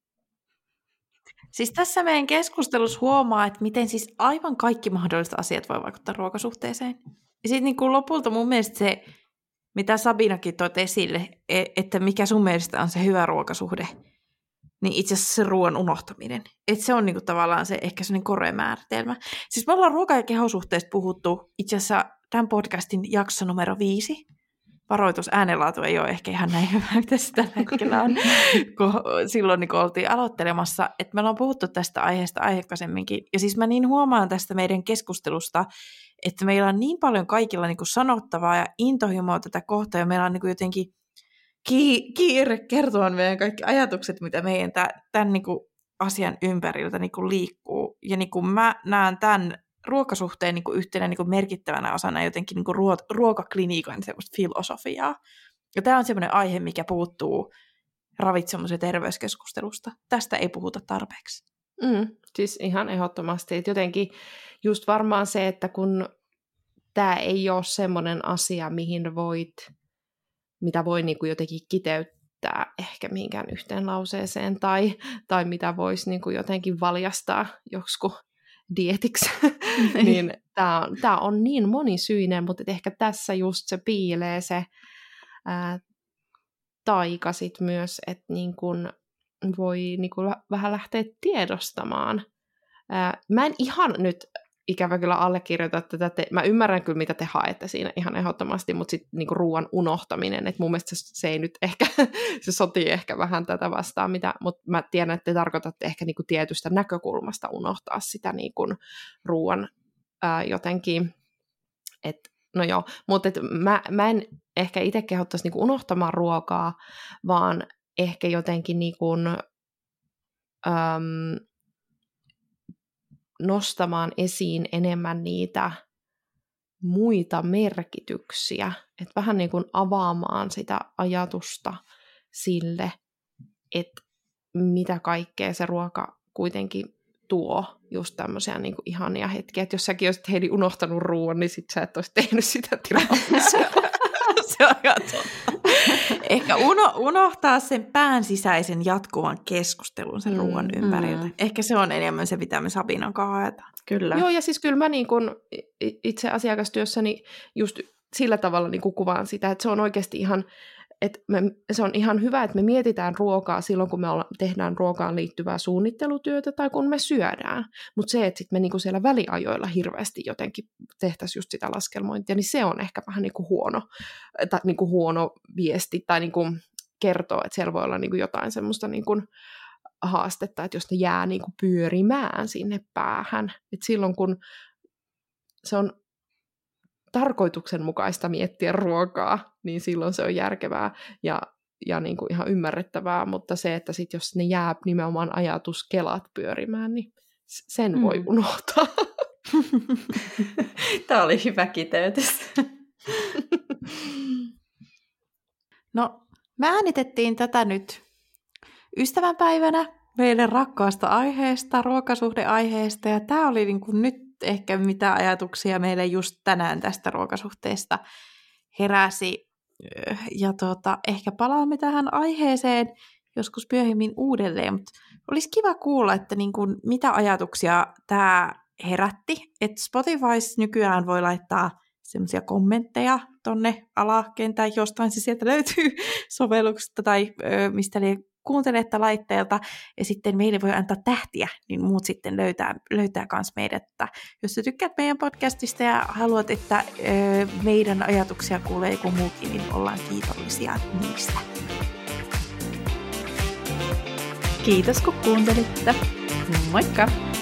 Siis tässä meidän keskustelussa huomaa, että miten siis aivan kaikki mahdolliset asiat voi vaikuttaa ruokasuhteeseen. Ja sitten niin kuin lopulta mun mielestä se, mitä Sabinakin toit esille, että mikä sun mielestä on se hyvä ruokasuhde, niin itse asiassa se ruoan unohtaminen. Että se on niinku tavallaan se ehkä sellainen korea-määritelmä. Siis me ollaan ruoka- ja kehosuhteesta puhuttu itse asiassa tämän podcastin jakso numero viisi. Varoitus, äänenlaatu ei ole ehkä ihan näin hyvä, mitä se tällä hetkellä on, kun silloin niin kun oltiin aloittelemassa. Että me ollaan puhuttu tästä aiheesta aikaisemminkin. Ja siis mä niin huomaan tästä meidän keskustelusta, että meillä on niin paljon kaikilla niin kuin sanottavaa ja intohimoa tätä kohtaa, ja meillä on niin kuin jotenkin kiire kertoa meidän kaikki ajatukset, mitä meidän tämän niin kuin asian ympäriltä niin kuin liikkuu. Ja niin kuin mä näen tämän ruokasuhteen niin kuin yhtenä niin kuin merkittävänä osana jotenkin niin kuin ruo- ruokaklinikan semmoista filosofiaa. Ja tämä on semmoinen aihe, mikä puuttuu ravitsemus- ja terveyskeskustelusta. Tästä ei puhuta tarpeeksi. Mm, siis ihan ehdottomasti. Et jotenkin just varmaan se, että kun tämä ei ole semmoinen asia, mihin voit, mitä voi niin kuin jotenkin kiteyttää ehkä mihinkään yhteen lauseeseen, tai, tai mitä voisi niin kuin jotenkin valjastaa joskus dietiksi. Niin tämä on, tämä on niin monisyinen, mutta ehkä tässä just se piilee se ää, taika sit myös, että niin kun voi niin kun vähän lähteä tiedostamaan. Ää, mä en ihan nyt ikävä kyllä allekirjoita tätä, te- mä ymmärrän kyllä mitä te haette siinä ihan ehdottomasti, mutta sitten niin ruoan unohtaminen, että mun mielestä se, se ei nyt ehkä, se sotii ehkä vähän tätä vastaan, mitä, mutta mä tiedän, että te tarkoitatte ehkä niin kuin tietystä näkökulmasta unohtaa sitä niin kuin ruoan ää, jotenkin, että no joo, mutta et mä, mä en ehkä itse kehottaisi niin kuin unohtamaan ruokaa, vaan ehkä jotenkin niin kuin, äm, nostamaan esiin enemmän niitä muita merkityksiä, että vähän niin kuin avaamaan sitä ajatusta sille, että mitä kaikkea se ruoka kuitenkin tuo, just tämmöisiä niin kuin ihania hetkiä, että jos säkin olisit Heidi unohtanut ruoan, niin sit sä et olisi tehnyt sitä tiramissua. Se on ihan totta. Ehkä uno, unohtaa sen pään sisäisen jatkuvan keskustelun sen mm, ruoan ympäriltä. Mm. Ehkä se on enemmän se, mitä me Sabinan kanssa haetaan. Kyllä. Joo, ja siis kyllä mä niin kun itse asiakastyössäni just sillä tavalla niin kun kuvaan sitä, että se on oikeasti ihan, että me, se on ihan hyvä, että me mietitään ruokaa silloin, kun me olla, tehdään ruokaan liittyvää suunnittelutyötä tai kun me syödään. Mutta se, että sit me niinku siellä väliajoilla hirveästi jotenkin tehtäisiin just sitä laskelmointia, niin se on ehkä vähän niinku huono, tai niinku huono viesti tai niinku kertoo, että siellä voi olla niinku jotain semmoista niinku haastetta, että jos ne jää niinku pyörimään sinne päähän. Et silloin, kun se on tarkoituksenmukaista miettiä ruokaa, niin silloin se on järkevää ja, ja niin kuin ihan ymmärrettävää, mutta se, että sit jos ne jää nimenomaan ajatuskelat pyörimään, niin sen mm. voi unohtaa. Tämä oli hyvä kiteytys. No, me äänitettiin tätä nyt ystävänpäivänä meidän rakkaasta aiheesta, ruokasuhdeaiheesta, ja tämä oli niin kuin nyt ehkä mitä ajatuksia meille just tänään tästä ruokasuhteesta heräsi. Ja tuota, ehkä palaamme tähän aiheeseen joskus myöhemmin uudelleen, mutta olisi kiva kuulla, että niin kuin, mitä ajatuksia tämä herätti. Että Spotifys nykyään voi laittaa semmoisia kommentteja tonne alakentään, jostain se sieltä löytyy sovelluksesta tai ö, mistä li- kuuntelette laitteelta, ja sitten meille voi antaa tähtiä, niin muut sitten löytää, löytää kans meidät. Jos sä tykkäät meidän podcastista ja haluat, että ö, meidän ajatuksia kuulee joku muukin, niin ollaan kiitollisia niistä. Kiitos kun kuuntelitte. Moikka!